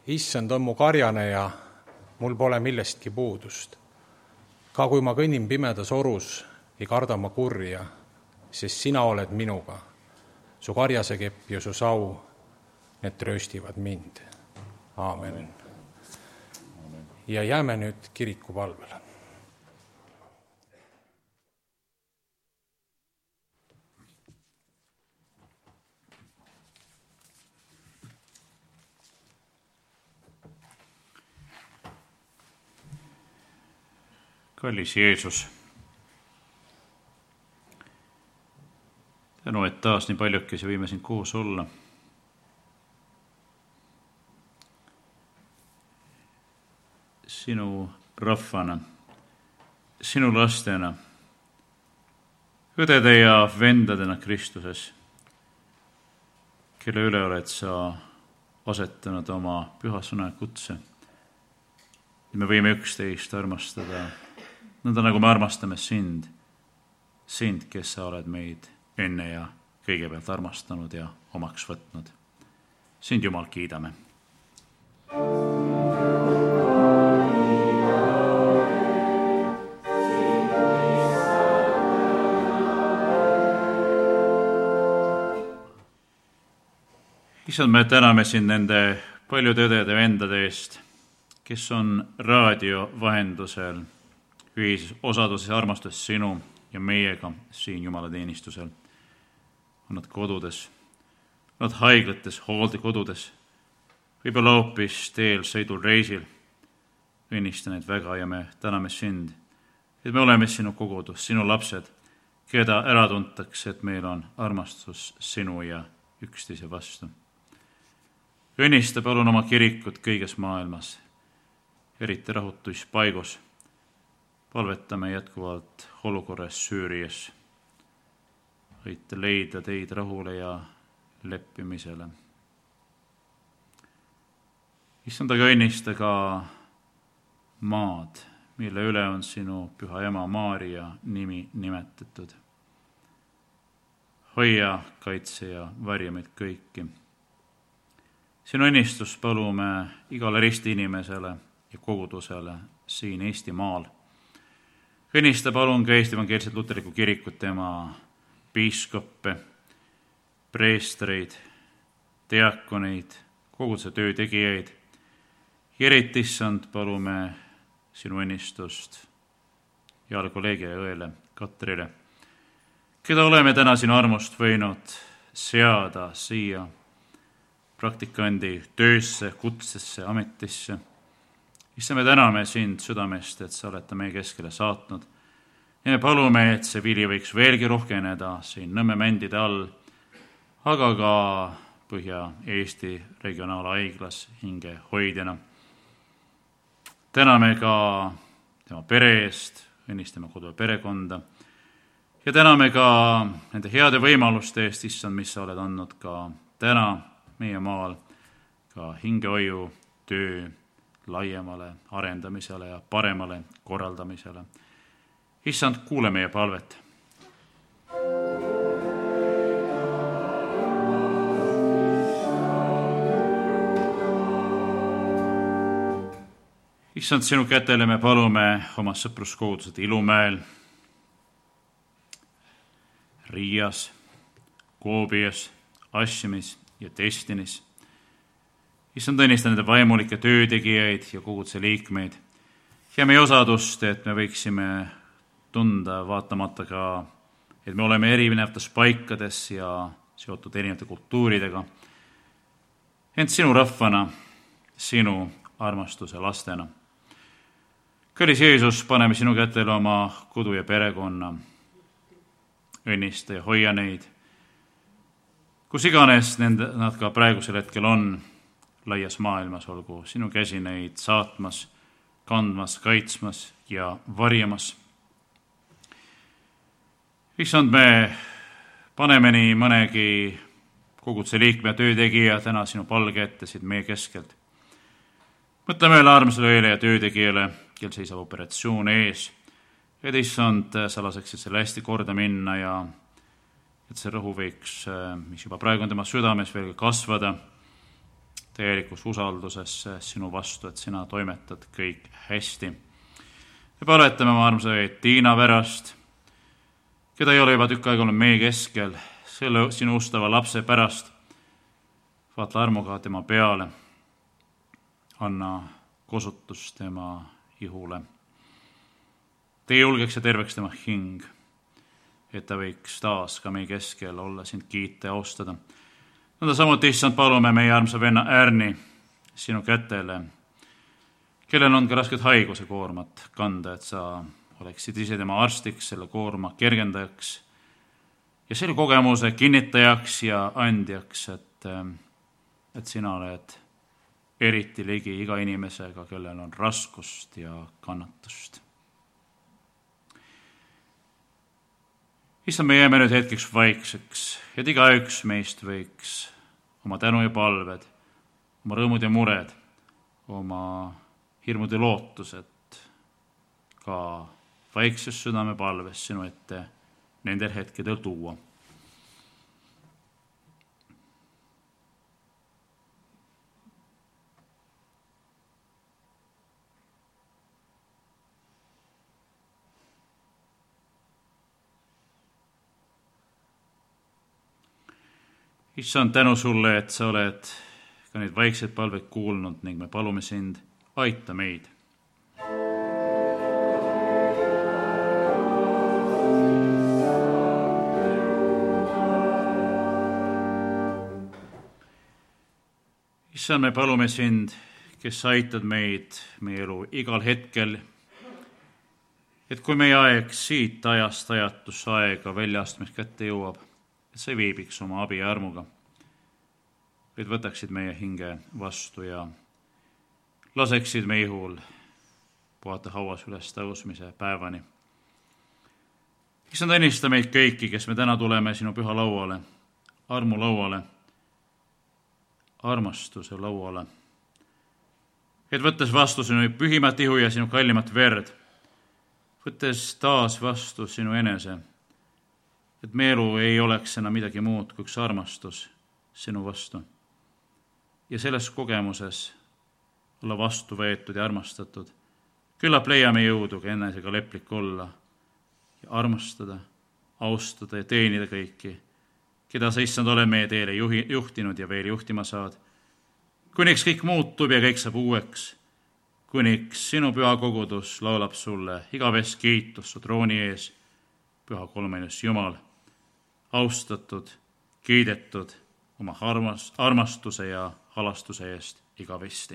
issand on mu karjane ja mul pole millestki puudust. Ka kui ma kõnnin pimedas orus, ei karda ma kurja, sest sina oled minuga. Su karjase kepp ja su sau, need trööstivad mind. Aamen. Ja jääme nüüd kiriku palvele. Kallis Jeesus, tänu, et taas nii paljukesi võime siin koos olla. Sinu rahvana, sinu lastena, õdede ja vendadena Kristuses, kelle üle oled sa asetanud oma püha sõna kutse. Me võime üksteist armastada, nõnda nagu me armastame sind, sind, kes sa oled meid enne ja kõigepealt armastanud ja omaks võtnud. Sind, Jumal, kiidame. Issand, me täname sind nende paljude õdede vendade eest, kes on raadio vahendusel ühises osaduses ja armastus sinu ja meiega siin Jumala teenistusel. On nad kodudes, nad haiglates, hooldekodudes, võib-olla hoopis teel sõidul reisil. Õnnista neid väga ja me täname sind, et me oleme sinu kogudus, sinu lapsed, keda ära tuntakse, et meil on armastus sinu ja üksteise vastu. Õnnista palun oma kirikut kõiges maailmas, eriti rahutuspaigus. Palvetame jätkuvalt olukorras Süürias. Aita leida teid rahule ja leppimisele. Issand, aga õnnista ka maad, mille üle on sinu püha ema Maaria nimi nimetatud. Hoia, kaitse ja varja meid kõiki. Sinu õnnistus palume igale risti inimesele ja kogudusele siin Eestimaal. Õnnista palun ka Eesti Evangeelset Luterlikku kirikut, tema piiskoppe, preestreid, diakoneid, koguduse töötegijaid. Eriti, issand, palume sinu õnnistust heale kolleegi ja õele Katrile, keda oleme täna sinu armust võinud seada siia praktikandi töösse, kutsesse, ametisse. Issa me täname sind südamest, et sa oled ta meie keskele saatnud. Ja me palume, et see vili võiks veelgi rohkeneda siin Nõmme mändide all, aga ka Põhja-Eesti regionaalhaiglas hinge hoidjana. Täname ka tema pere eest, õnnistame kodu ja perekonda. Ja täname ka nende heade võimaluste eest, issand, mis sa oled andnud ka täna meie maal, ka hingehoiu töö laiemale arendamisele ja paremale korraldamisele. Issand, kuule meie palvet. Issand, sinu kätele me palume oma sõpruskogudused Ilumäel, Riias, Koobias, Asjamis ja Destinis. Issand, õnnista nende vaimulike töötegijaid ja koguduse liikmeid ja meie osadust, et me võiksime tunda vaatamata ka, et me oleme erinevates paikades ja seotud erinevate kultuuridega. Ent sinu rahvana, sinu armastuse lastena. Kallis Jeesus, paneme sinu kätele oma kodu ja perekonna. Õnnista ja hoia neid, kus iganes nende, nad ka praegusel hetkel on laias maailmas, olgu sinu käsi neid saatmas, kandmas, kaitsmas ja varjamas. Issand, me paneme nii mõnegi koguduse liikme töötegija täna sinu palge ette siit meie keskelt. Mõtleme üle armsale õele ja töötegijale, kel seisab operatsioon ees, et issand, sa laseksid selle hästi korda minna ja et see rõhu võiks, mis juba praegu on tema südames, veel kasvada täielikus usalduses sinu vastu, et sina toimetad kõik hästi. ja palvetame oma armsa Tiina pärast, keda ei ole juba tükk aega olnud meie keskel, selle sinu ustava lapse pärast. Vaata armuga tema peale, anna kosutus tema ihule. Tee julgeks ja terveks tema hing, et ta võiks taas ka meie keskel olla, sind kiita ja austada. Nõnda samuti, issand, palume meie armsa venna Ärni sinu kätele, kellel on ka rasket haiguse koormat kanda, et sa oleksid ise tema arstiks, selle koorma kergendajaks ja selle kogemuse kinnitajaks ja andjaks, et, et sina oled eriti ligi iga inimesega, kellel on raskust ja kannatust. Issand, me jääme nüüd hetkeks vaikseks, et igaüks meist võiks oma tänu ja palved, oma rõõmud ja mured, oma hirmud ja lootused ka vaikses südame palves sinu ette nendel hetkedel tuua. Issand, tänu sulle, et sa oled ka neid vaikseid palveid kuulnud ning me palume sind, aita meid. Issand, me palume sind, kes aitad meid meie elu igal hetkel, et kui meie aeg siit ajast ajatusse aega väljaastmist kätte jõuab, et sa ei viibiks oma abi ja armuga, vaid võtaksid meie hinge vastu ja laseksid meie ihul puhata hauas üles tõusmise päevani. Issand, õnnista meid kõiki, kes me täna tuleme sinu püha lauale, armu lauale, armastuse lauale, et võttes vastu sinu pühimat ihu ja sinu kallimat verd, võttes taas vastu sinu enese, et meie elu ei oleks enam midagi muud kui üks armastus sinu vastu. Ja selles kogemuses olla vastu võetud ja armastatud. Küllap leiame jõudu ka enesega leplik olla ja armastada, austada ja teenida kõiki, keda sa, issand, oled meie teele juhi, juhtinud ja veel juhtima saad. Kuniks kõik muutub ja kõik saab uueks, kuniks sinu püha kogudus laulab sulle igavest kiitust su trooni ees, püha kolmeinus Jumal, austatud, kiidetud oma armas, armastuse ja halastuse eest igavesti.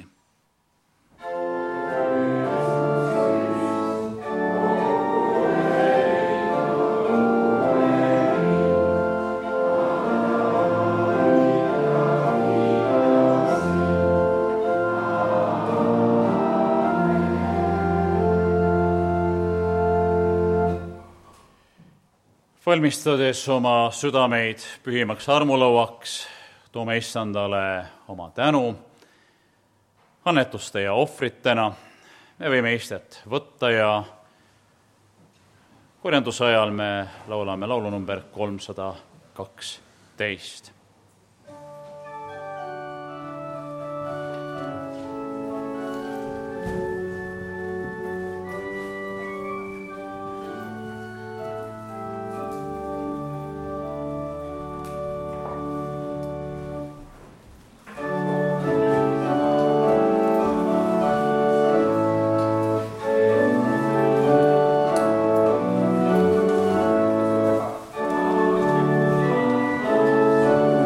Valmistades oma südameid pühimaks armulauaks, toome issandale oma tänu, annetuste ja ohvritena. Me võime istet võtta ja korjanduse ajal me laulame laulu number kolmsada kaksteist. Thank you.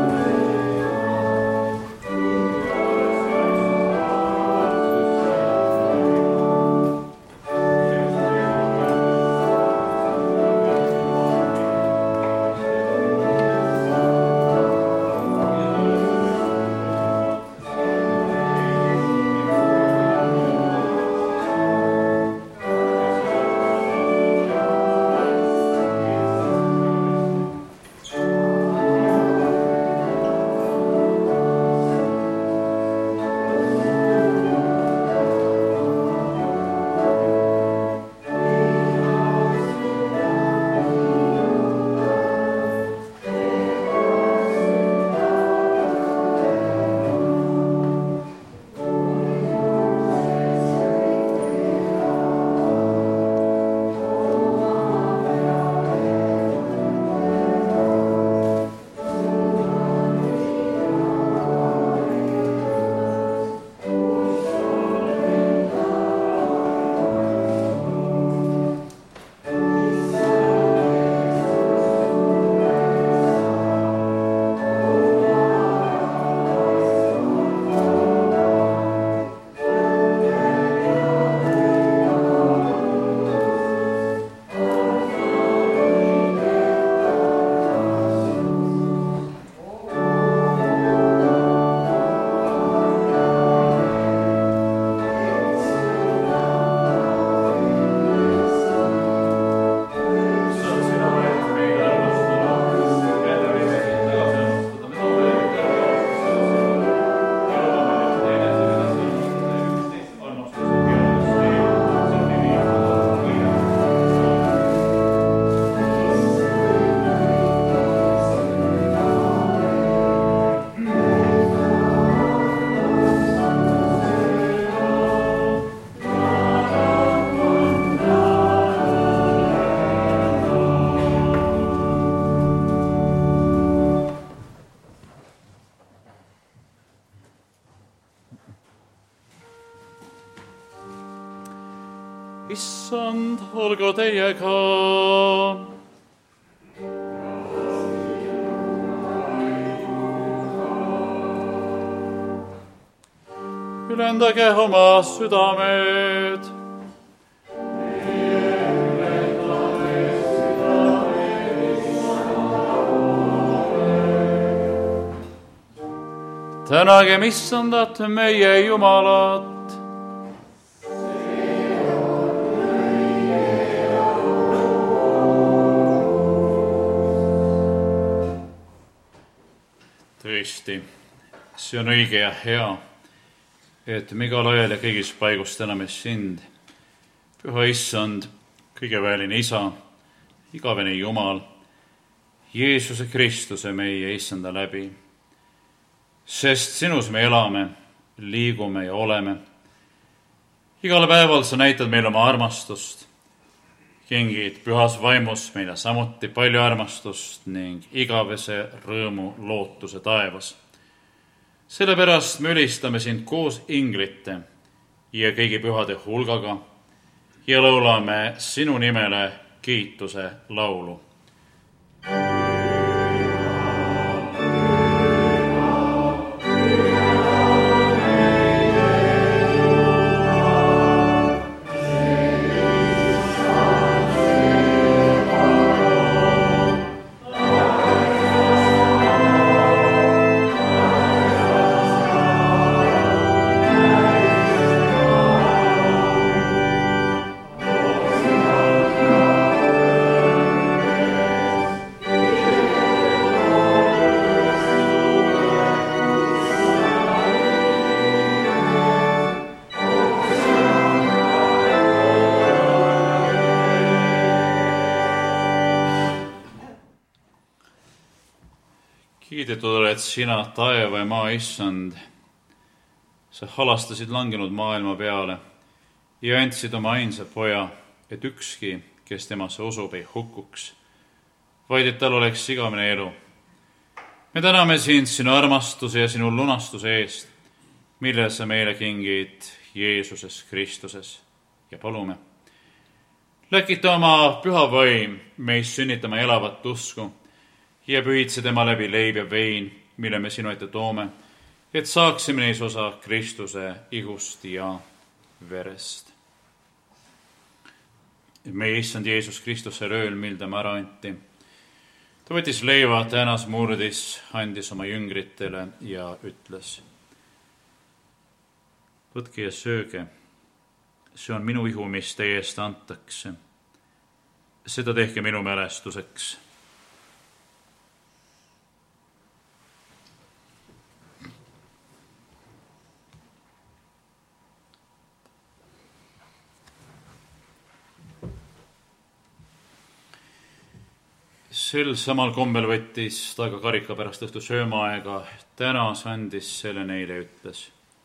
issand, olgu teiega. ülendage oma südamed. tänagem issandat, meie Jumalat. tõesti, see on õige ja hea, et me igal ajal ja kõigis paigus täname sind, püha issand, kõigeväeline isa, igavene Jumal, Jeesuse Kristuse, meie issanda läbi. Sest sinus me elame, liigume ja oleme. Igal päeval sa näitad meile oma armastust, kingid pühas vaimus meile samuti palju armastust ning igavese rõõmu lootuse taevas. Sellepärast me ülistame sind koos inglite ja kõigi pühade hulgaga ja laulame sinu nimele kiituse laulu. Kiidetud oled sina, taeva ja maa issand. Sa halastasid langenud maailma peale ja andsid oma ainsa poja, et ükski, kes temasse usub, ei hukkuks, vaid et tal oleks igavene elu. Me täname sind sinu armastuse ja sinu lunastuse eest, mille sa meile kingid Jeesuses Kristuses ja palume. Läkita oma püha vaim meis sünnitama elavat usku ja pühitse tema läbi leib ja vein, mille me sinu ette toome, et saaksime neis osa Kristuse ihust ja verest. Meie issand Jeesus Kristuse ööl, mil tema ära anti. Ta võttis leiva, tänas, murdis, andis oma jüngritele ja ütles: võtke ja sööge, see on minu ihu, mis teie eest antakse. Seda tehke minu mälestuseks. Sel samal kombel võttis ta ka karika pärast õhtu söömaaega, tänas, andis selle neile ja ütles: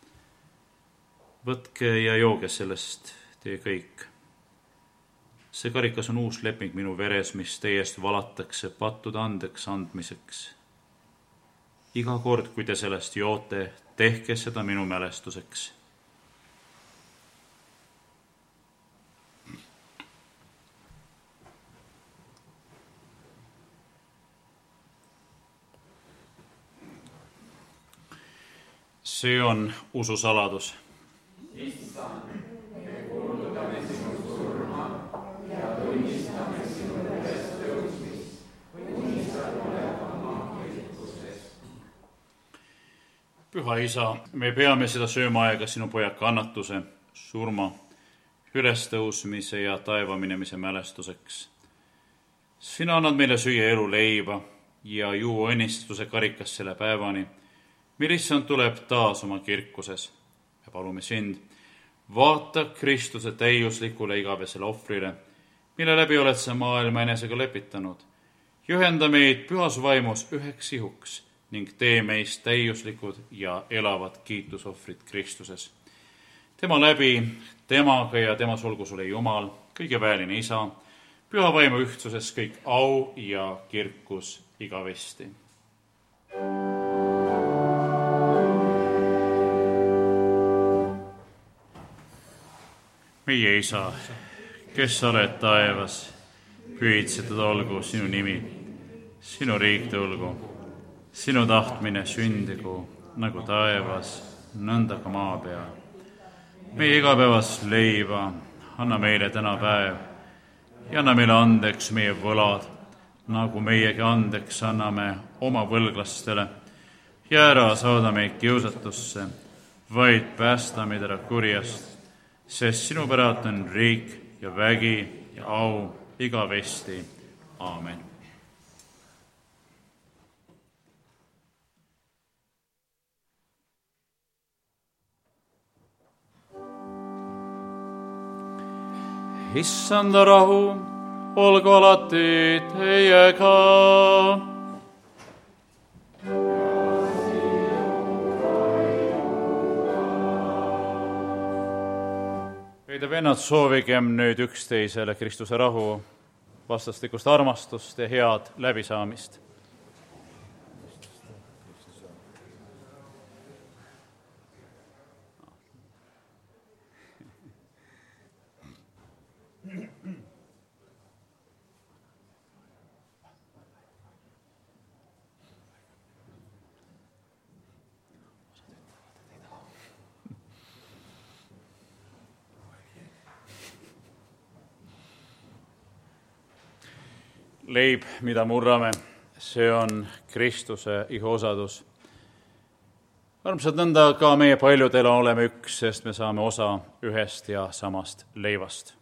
võtke ja jooge sellest teie kõik. See karikas on uus leping minu veres, mis teie eest valatakse pattude andeks andmiseks. Iga kord, kui te sellest joote, tehke seda minu mälestuseks. See on ususaladus. Me kuulutame sinu surma ja tunnistame sinu ülestõusmist, kuni sa tuled oma kirikuses. Püha isa, me peame seda söömaaega sinu poja kannatuse, surma, ülestõusmise ja taeva minemise mälestuseks. Sina annad meile süüa elu leiba ja juua õnnistuse karikas selle päevani, mil issand tuleb taas oma kirkuses ja palume sind, vaata Kristuse täiuslikule igavesele ohvrile, mille läbi oled sa maailma enesega lepitanud. Ühenda meid pühas vaimus üheks ihuks ning tee meist täiuslikud ja elavad kiitusohvrid Kristuses. Tema läbi, temaga ja temas olgu sulle Jumal, kõigeväeline isa, püha vaimu ühtsuses kõik au ja kirkus igavesti. Meie isa, kes sa oled taevas, pühitsetud olgu sinu nimi, sinu riik tulgu, sinu tahtmine sündigu nagu taevas, nõnda ka maa peal. meie igapäevast leiba anna meile täna päev ja anna meile andeks meie võlad, nagu meiegi andeks anname oma võlglastele. ja ära saada meid kiusatusse, vaid päästa meid ära kurjast, sest sinu päralt on riik ja vägi ja au igavesti. Aamen. Issanda rahu, olgu alati teiega. Meid ja vennad, soovigem nüüd üksteisele Kristuse rahu, vastastikust armastust ja head läbisaamist. Leib, mida murrame, see on Kristuse ihuosadus. Armsad, nõnda ka meie paljudele oleme üks, sest me saame osa ühest ja samast leivast.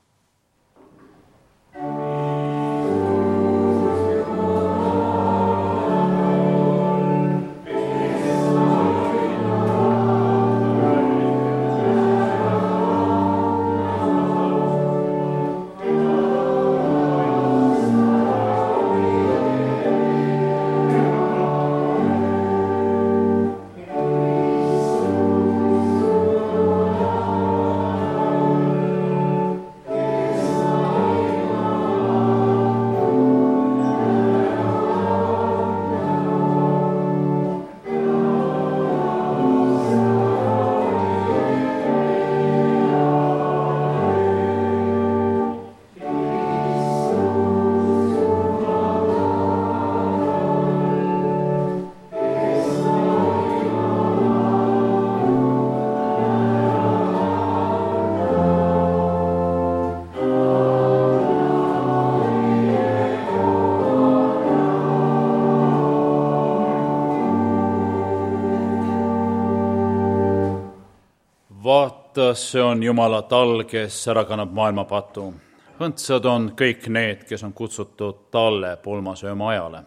Vaata, see on Jumala tal, kes ära kannab maailma patu. Õndsad on kõik need, kes on kutsutud talle pulmasööma ajale.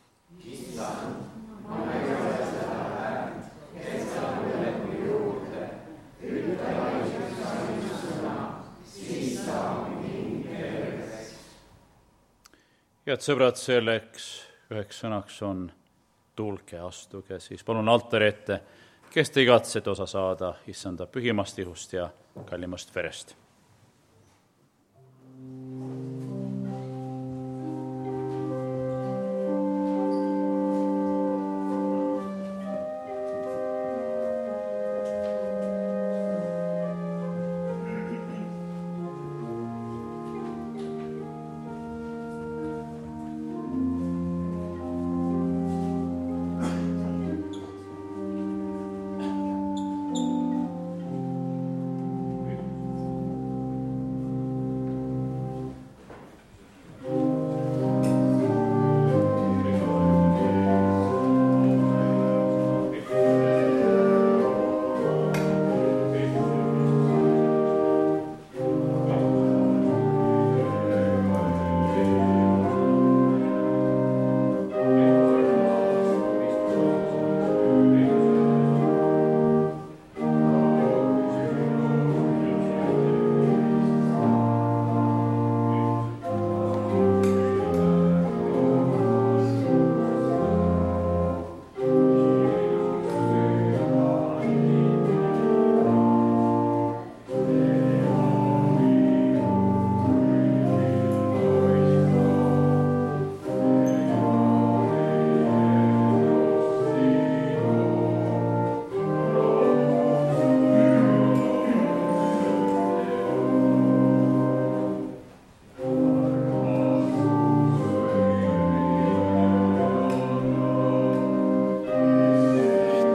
Head sõbrad, selleks üheks sõnaks on tulge, astuge, siis palun altari ette, kes te igatsete osa saada issanda pühimast ihust ja kallimast verest.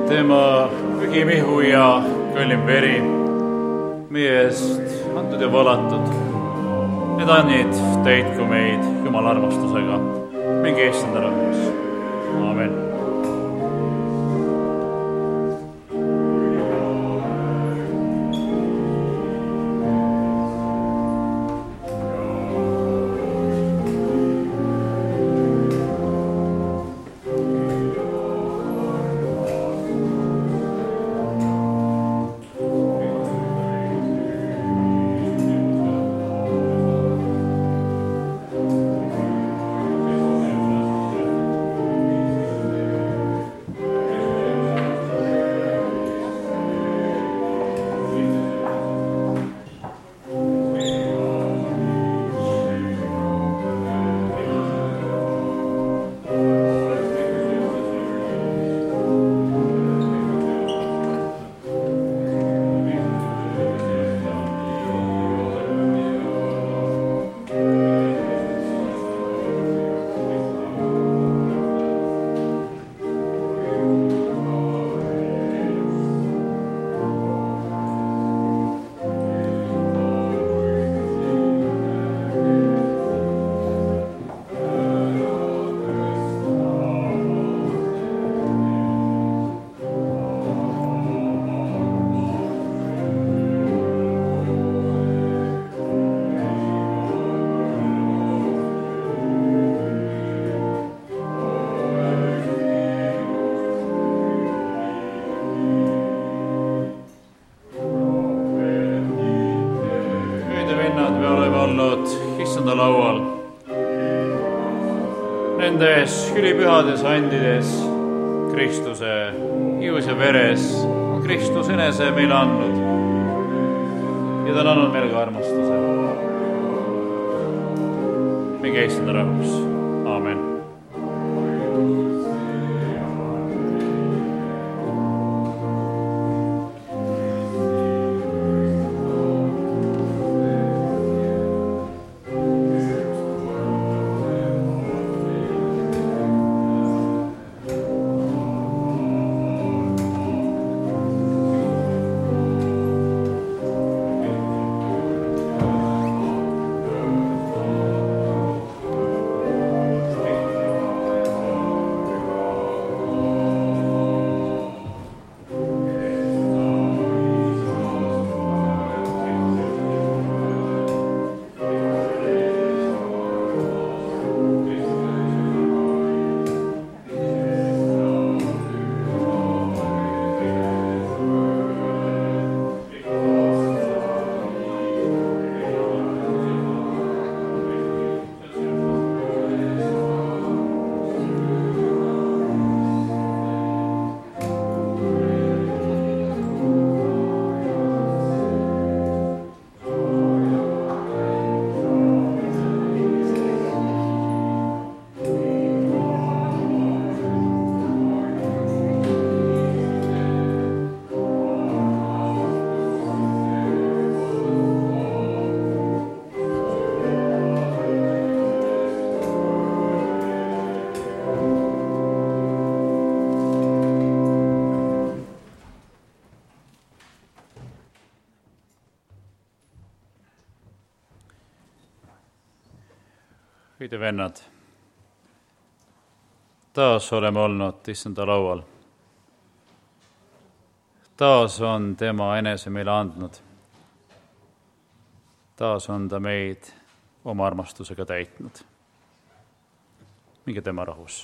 tema pühim ihu ja kallim veri meie eest antud ja valatud. Need annid täitku meid Jumala armastusega mingi eestenda rahvus. Aamen. Laual. Nendes ülipühades andides Kristuse ihus ja veres on Kristus enese meile andnud ja ta on andnud meile ka armastuse. Minge eestenda rahvus. Aamen. Õide vennad, taas oleme olnud issanda laual. Taas on tema enese meile andnud. Taas on ta meid oma armastusega täitnud. Minge tema rahus.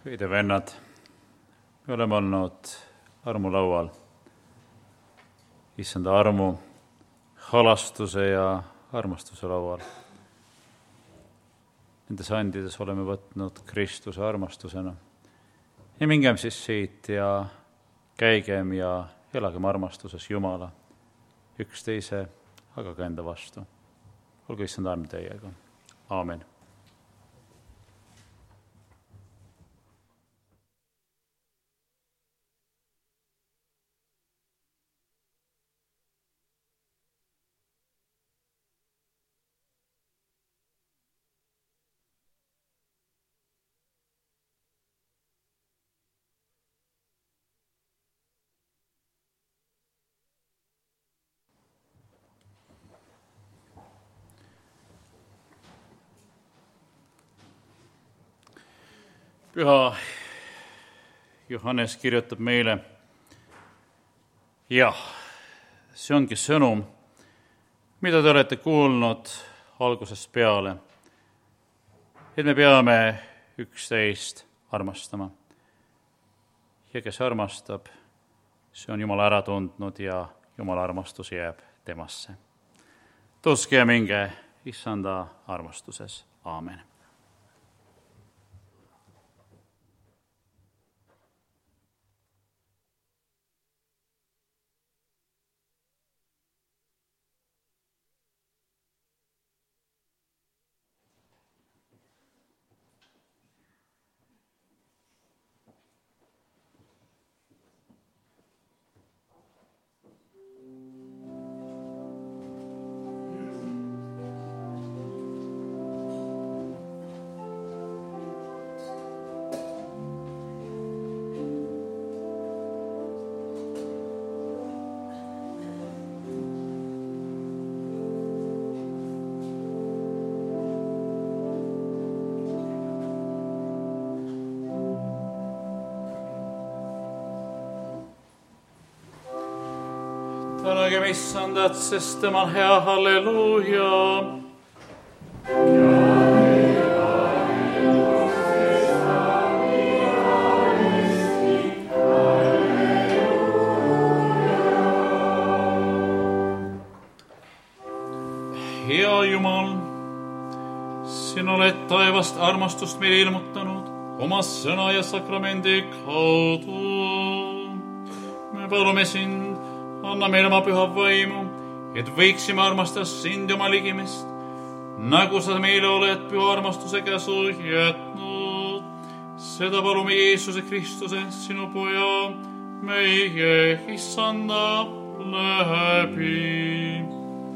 õed ja vennad, me oleme olnud armulaual, issanda armu, halastuse ja armastuse laual. Nendes andides oleme võtnud Kristuse armastusena. ja mingem siis siit ja käigem ja elagem armastuses Jumala, üksteise, aga ka enda vastu. Olgu issand arm teiega. Aamen. Püha Johannes kirjutab meile, jah, see ongi sõnum, mida te olete kuulnud algusest peale, et me peame üksteist armastama. Ja kes armastab, see on Jumala ära tundnud ja Jumala armastus jääb temasse. Tõuske ja minge issanda armastuses. Aamen. Tänagem issandat, sest tema on hea, halleluuja. Hea Jumal, sina oled taevast armastust meile ilmutanud oma sõna ja sakramendi kaudu. Me palume sind, anna meile oma püha vaimu, et võiksime armastada sind ja oma ligimest, nagu sa meile oled püha armastuse käsu jätnud. Seda palume Jeesuse Kristuse, sinu poja, meie issanda läbi.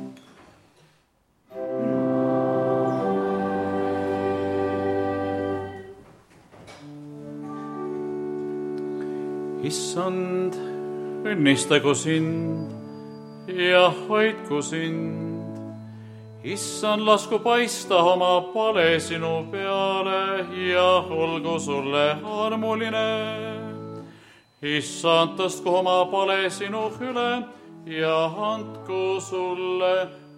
Issand, õnnistagu sind ja hoidku sind. Issand, lasku paista oma pale sinu peale ja olgu sulle armuline. Issand, tõstku oma pale sinu üle ja andku sulle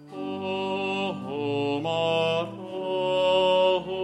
oma rahu.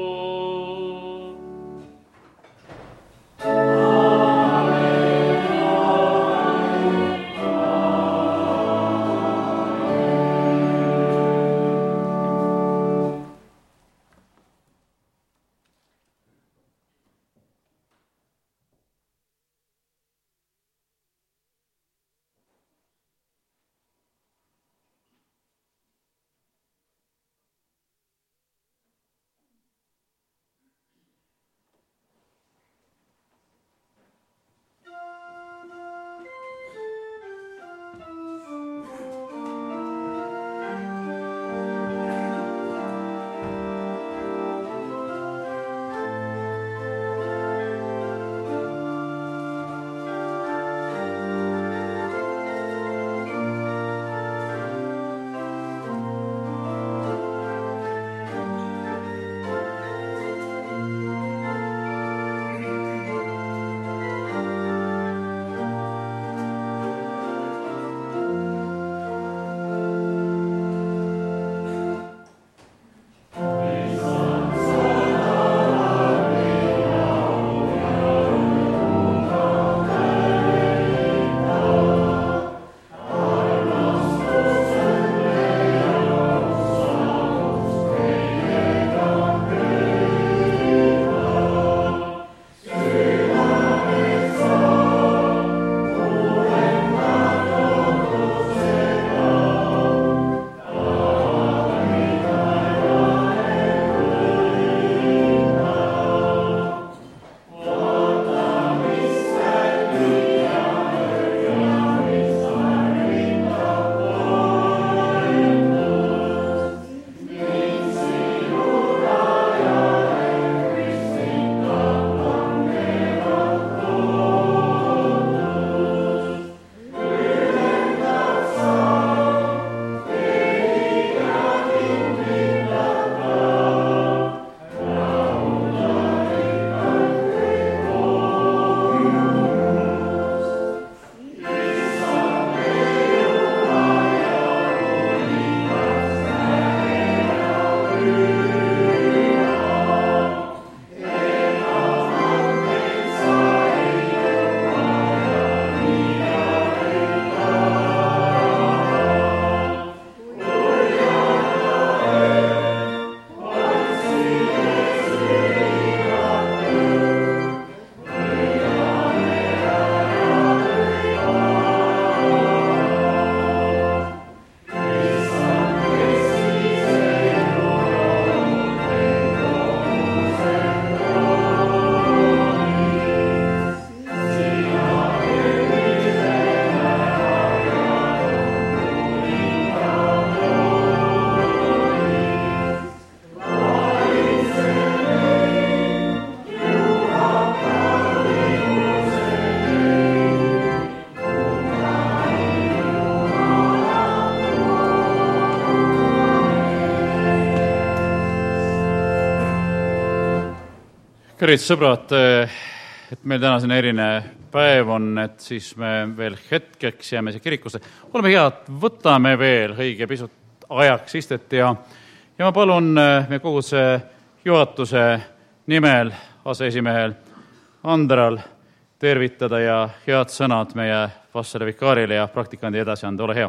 kallid sõbrad, et meil täna selline eriline päev on, et siis me veel hetkeks jääme siia kirikusse. Oleme head, võtame veel õige pisut ajaks istet ja, ja ma palun me koguduse juhatuse nimel aseesimehel Andral tervitada ja head sõnad meie vastale vikaarile ja praktikandi edasi anda. Ole hea.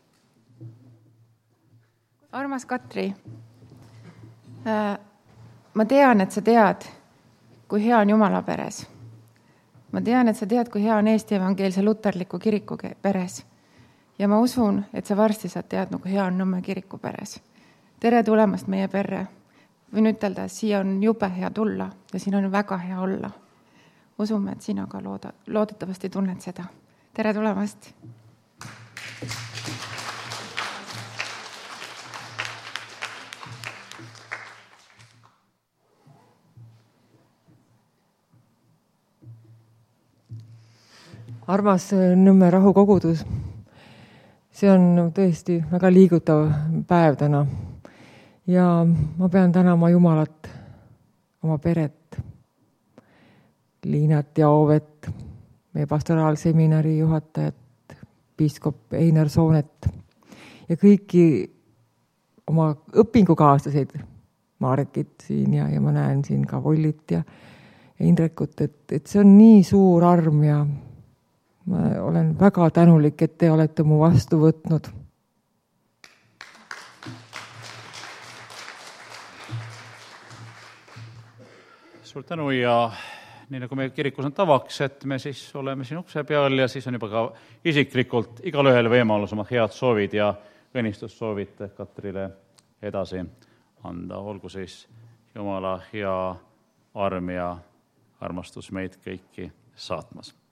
Armas Katri, ma tean, et sa tead, kui hea on Jumala peres. Ma tean, et sa tead, kui hea on Eesti evangeelse luterliku kiriku peres. Ja ma usun, et sa varsti saad teadma, kui hea on Nõmme kiriku peres. Tere tulemast meie perre. Võin ütelda, siia on jube hea tulla ja siin on väga hea olla. Usume, et sina ka looda, loodetavasti tunned seda. Tere tulemast! Armas Nõmme rahukogudus, see on tõesti väga liigutav päev täna. Ja ma pean tänama Jumalat, oma peret, Liinat ja Oovet, meie pastoraalseminari juhatajat, piiskop Einar Soonet ja kõiki oma õpingukaaslaseid, Marekit siin ja, ja ma näen siin ka Vollit ja, ja Indrekut, et, et see on nii suur arm ja ma olen väga tänulik, et te olete mu vastu võtnud. Suur tänu ja nii nagu meie kirikus on tavaks, et me siis oleme siin ukse peal ja siis on juba ka isiklikult igal ühel võimalus oma head soovid ja õnnistussoovid Katrile edasi anda. Olgu siis Jumala hea arm ja armastus meid kõiki saatmas.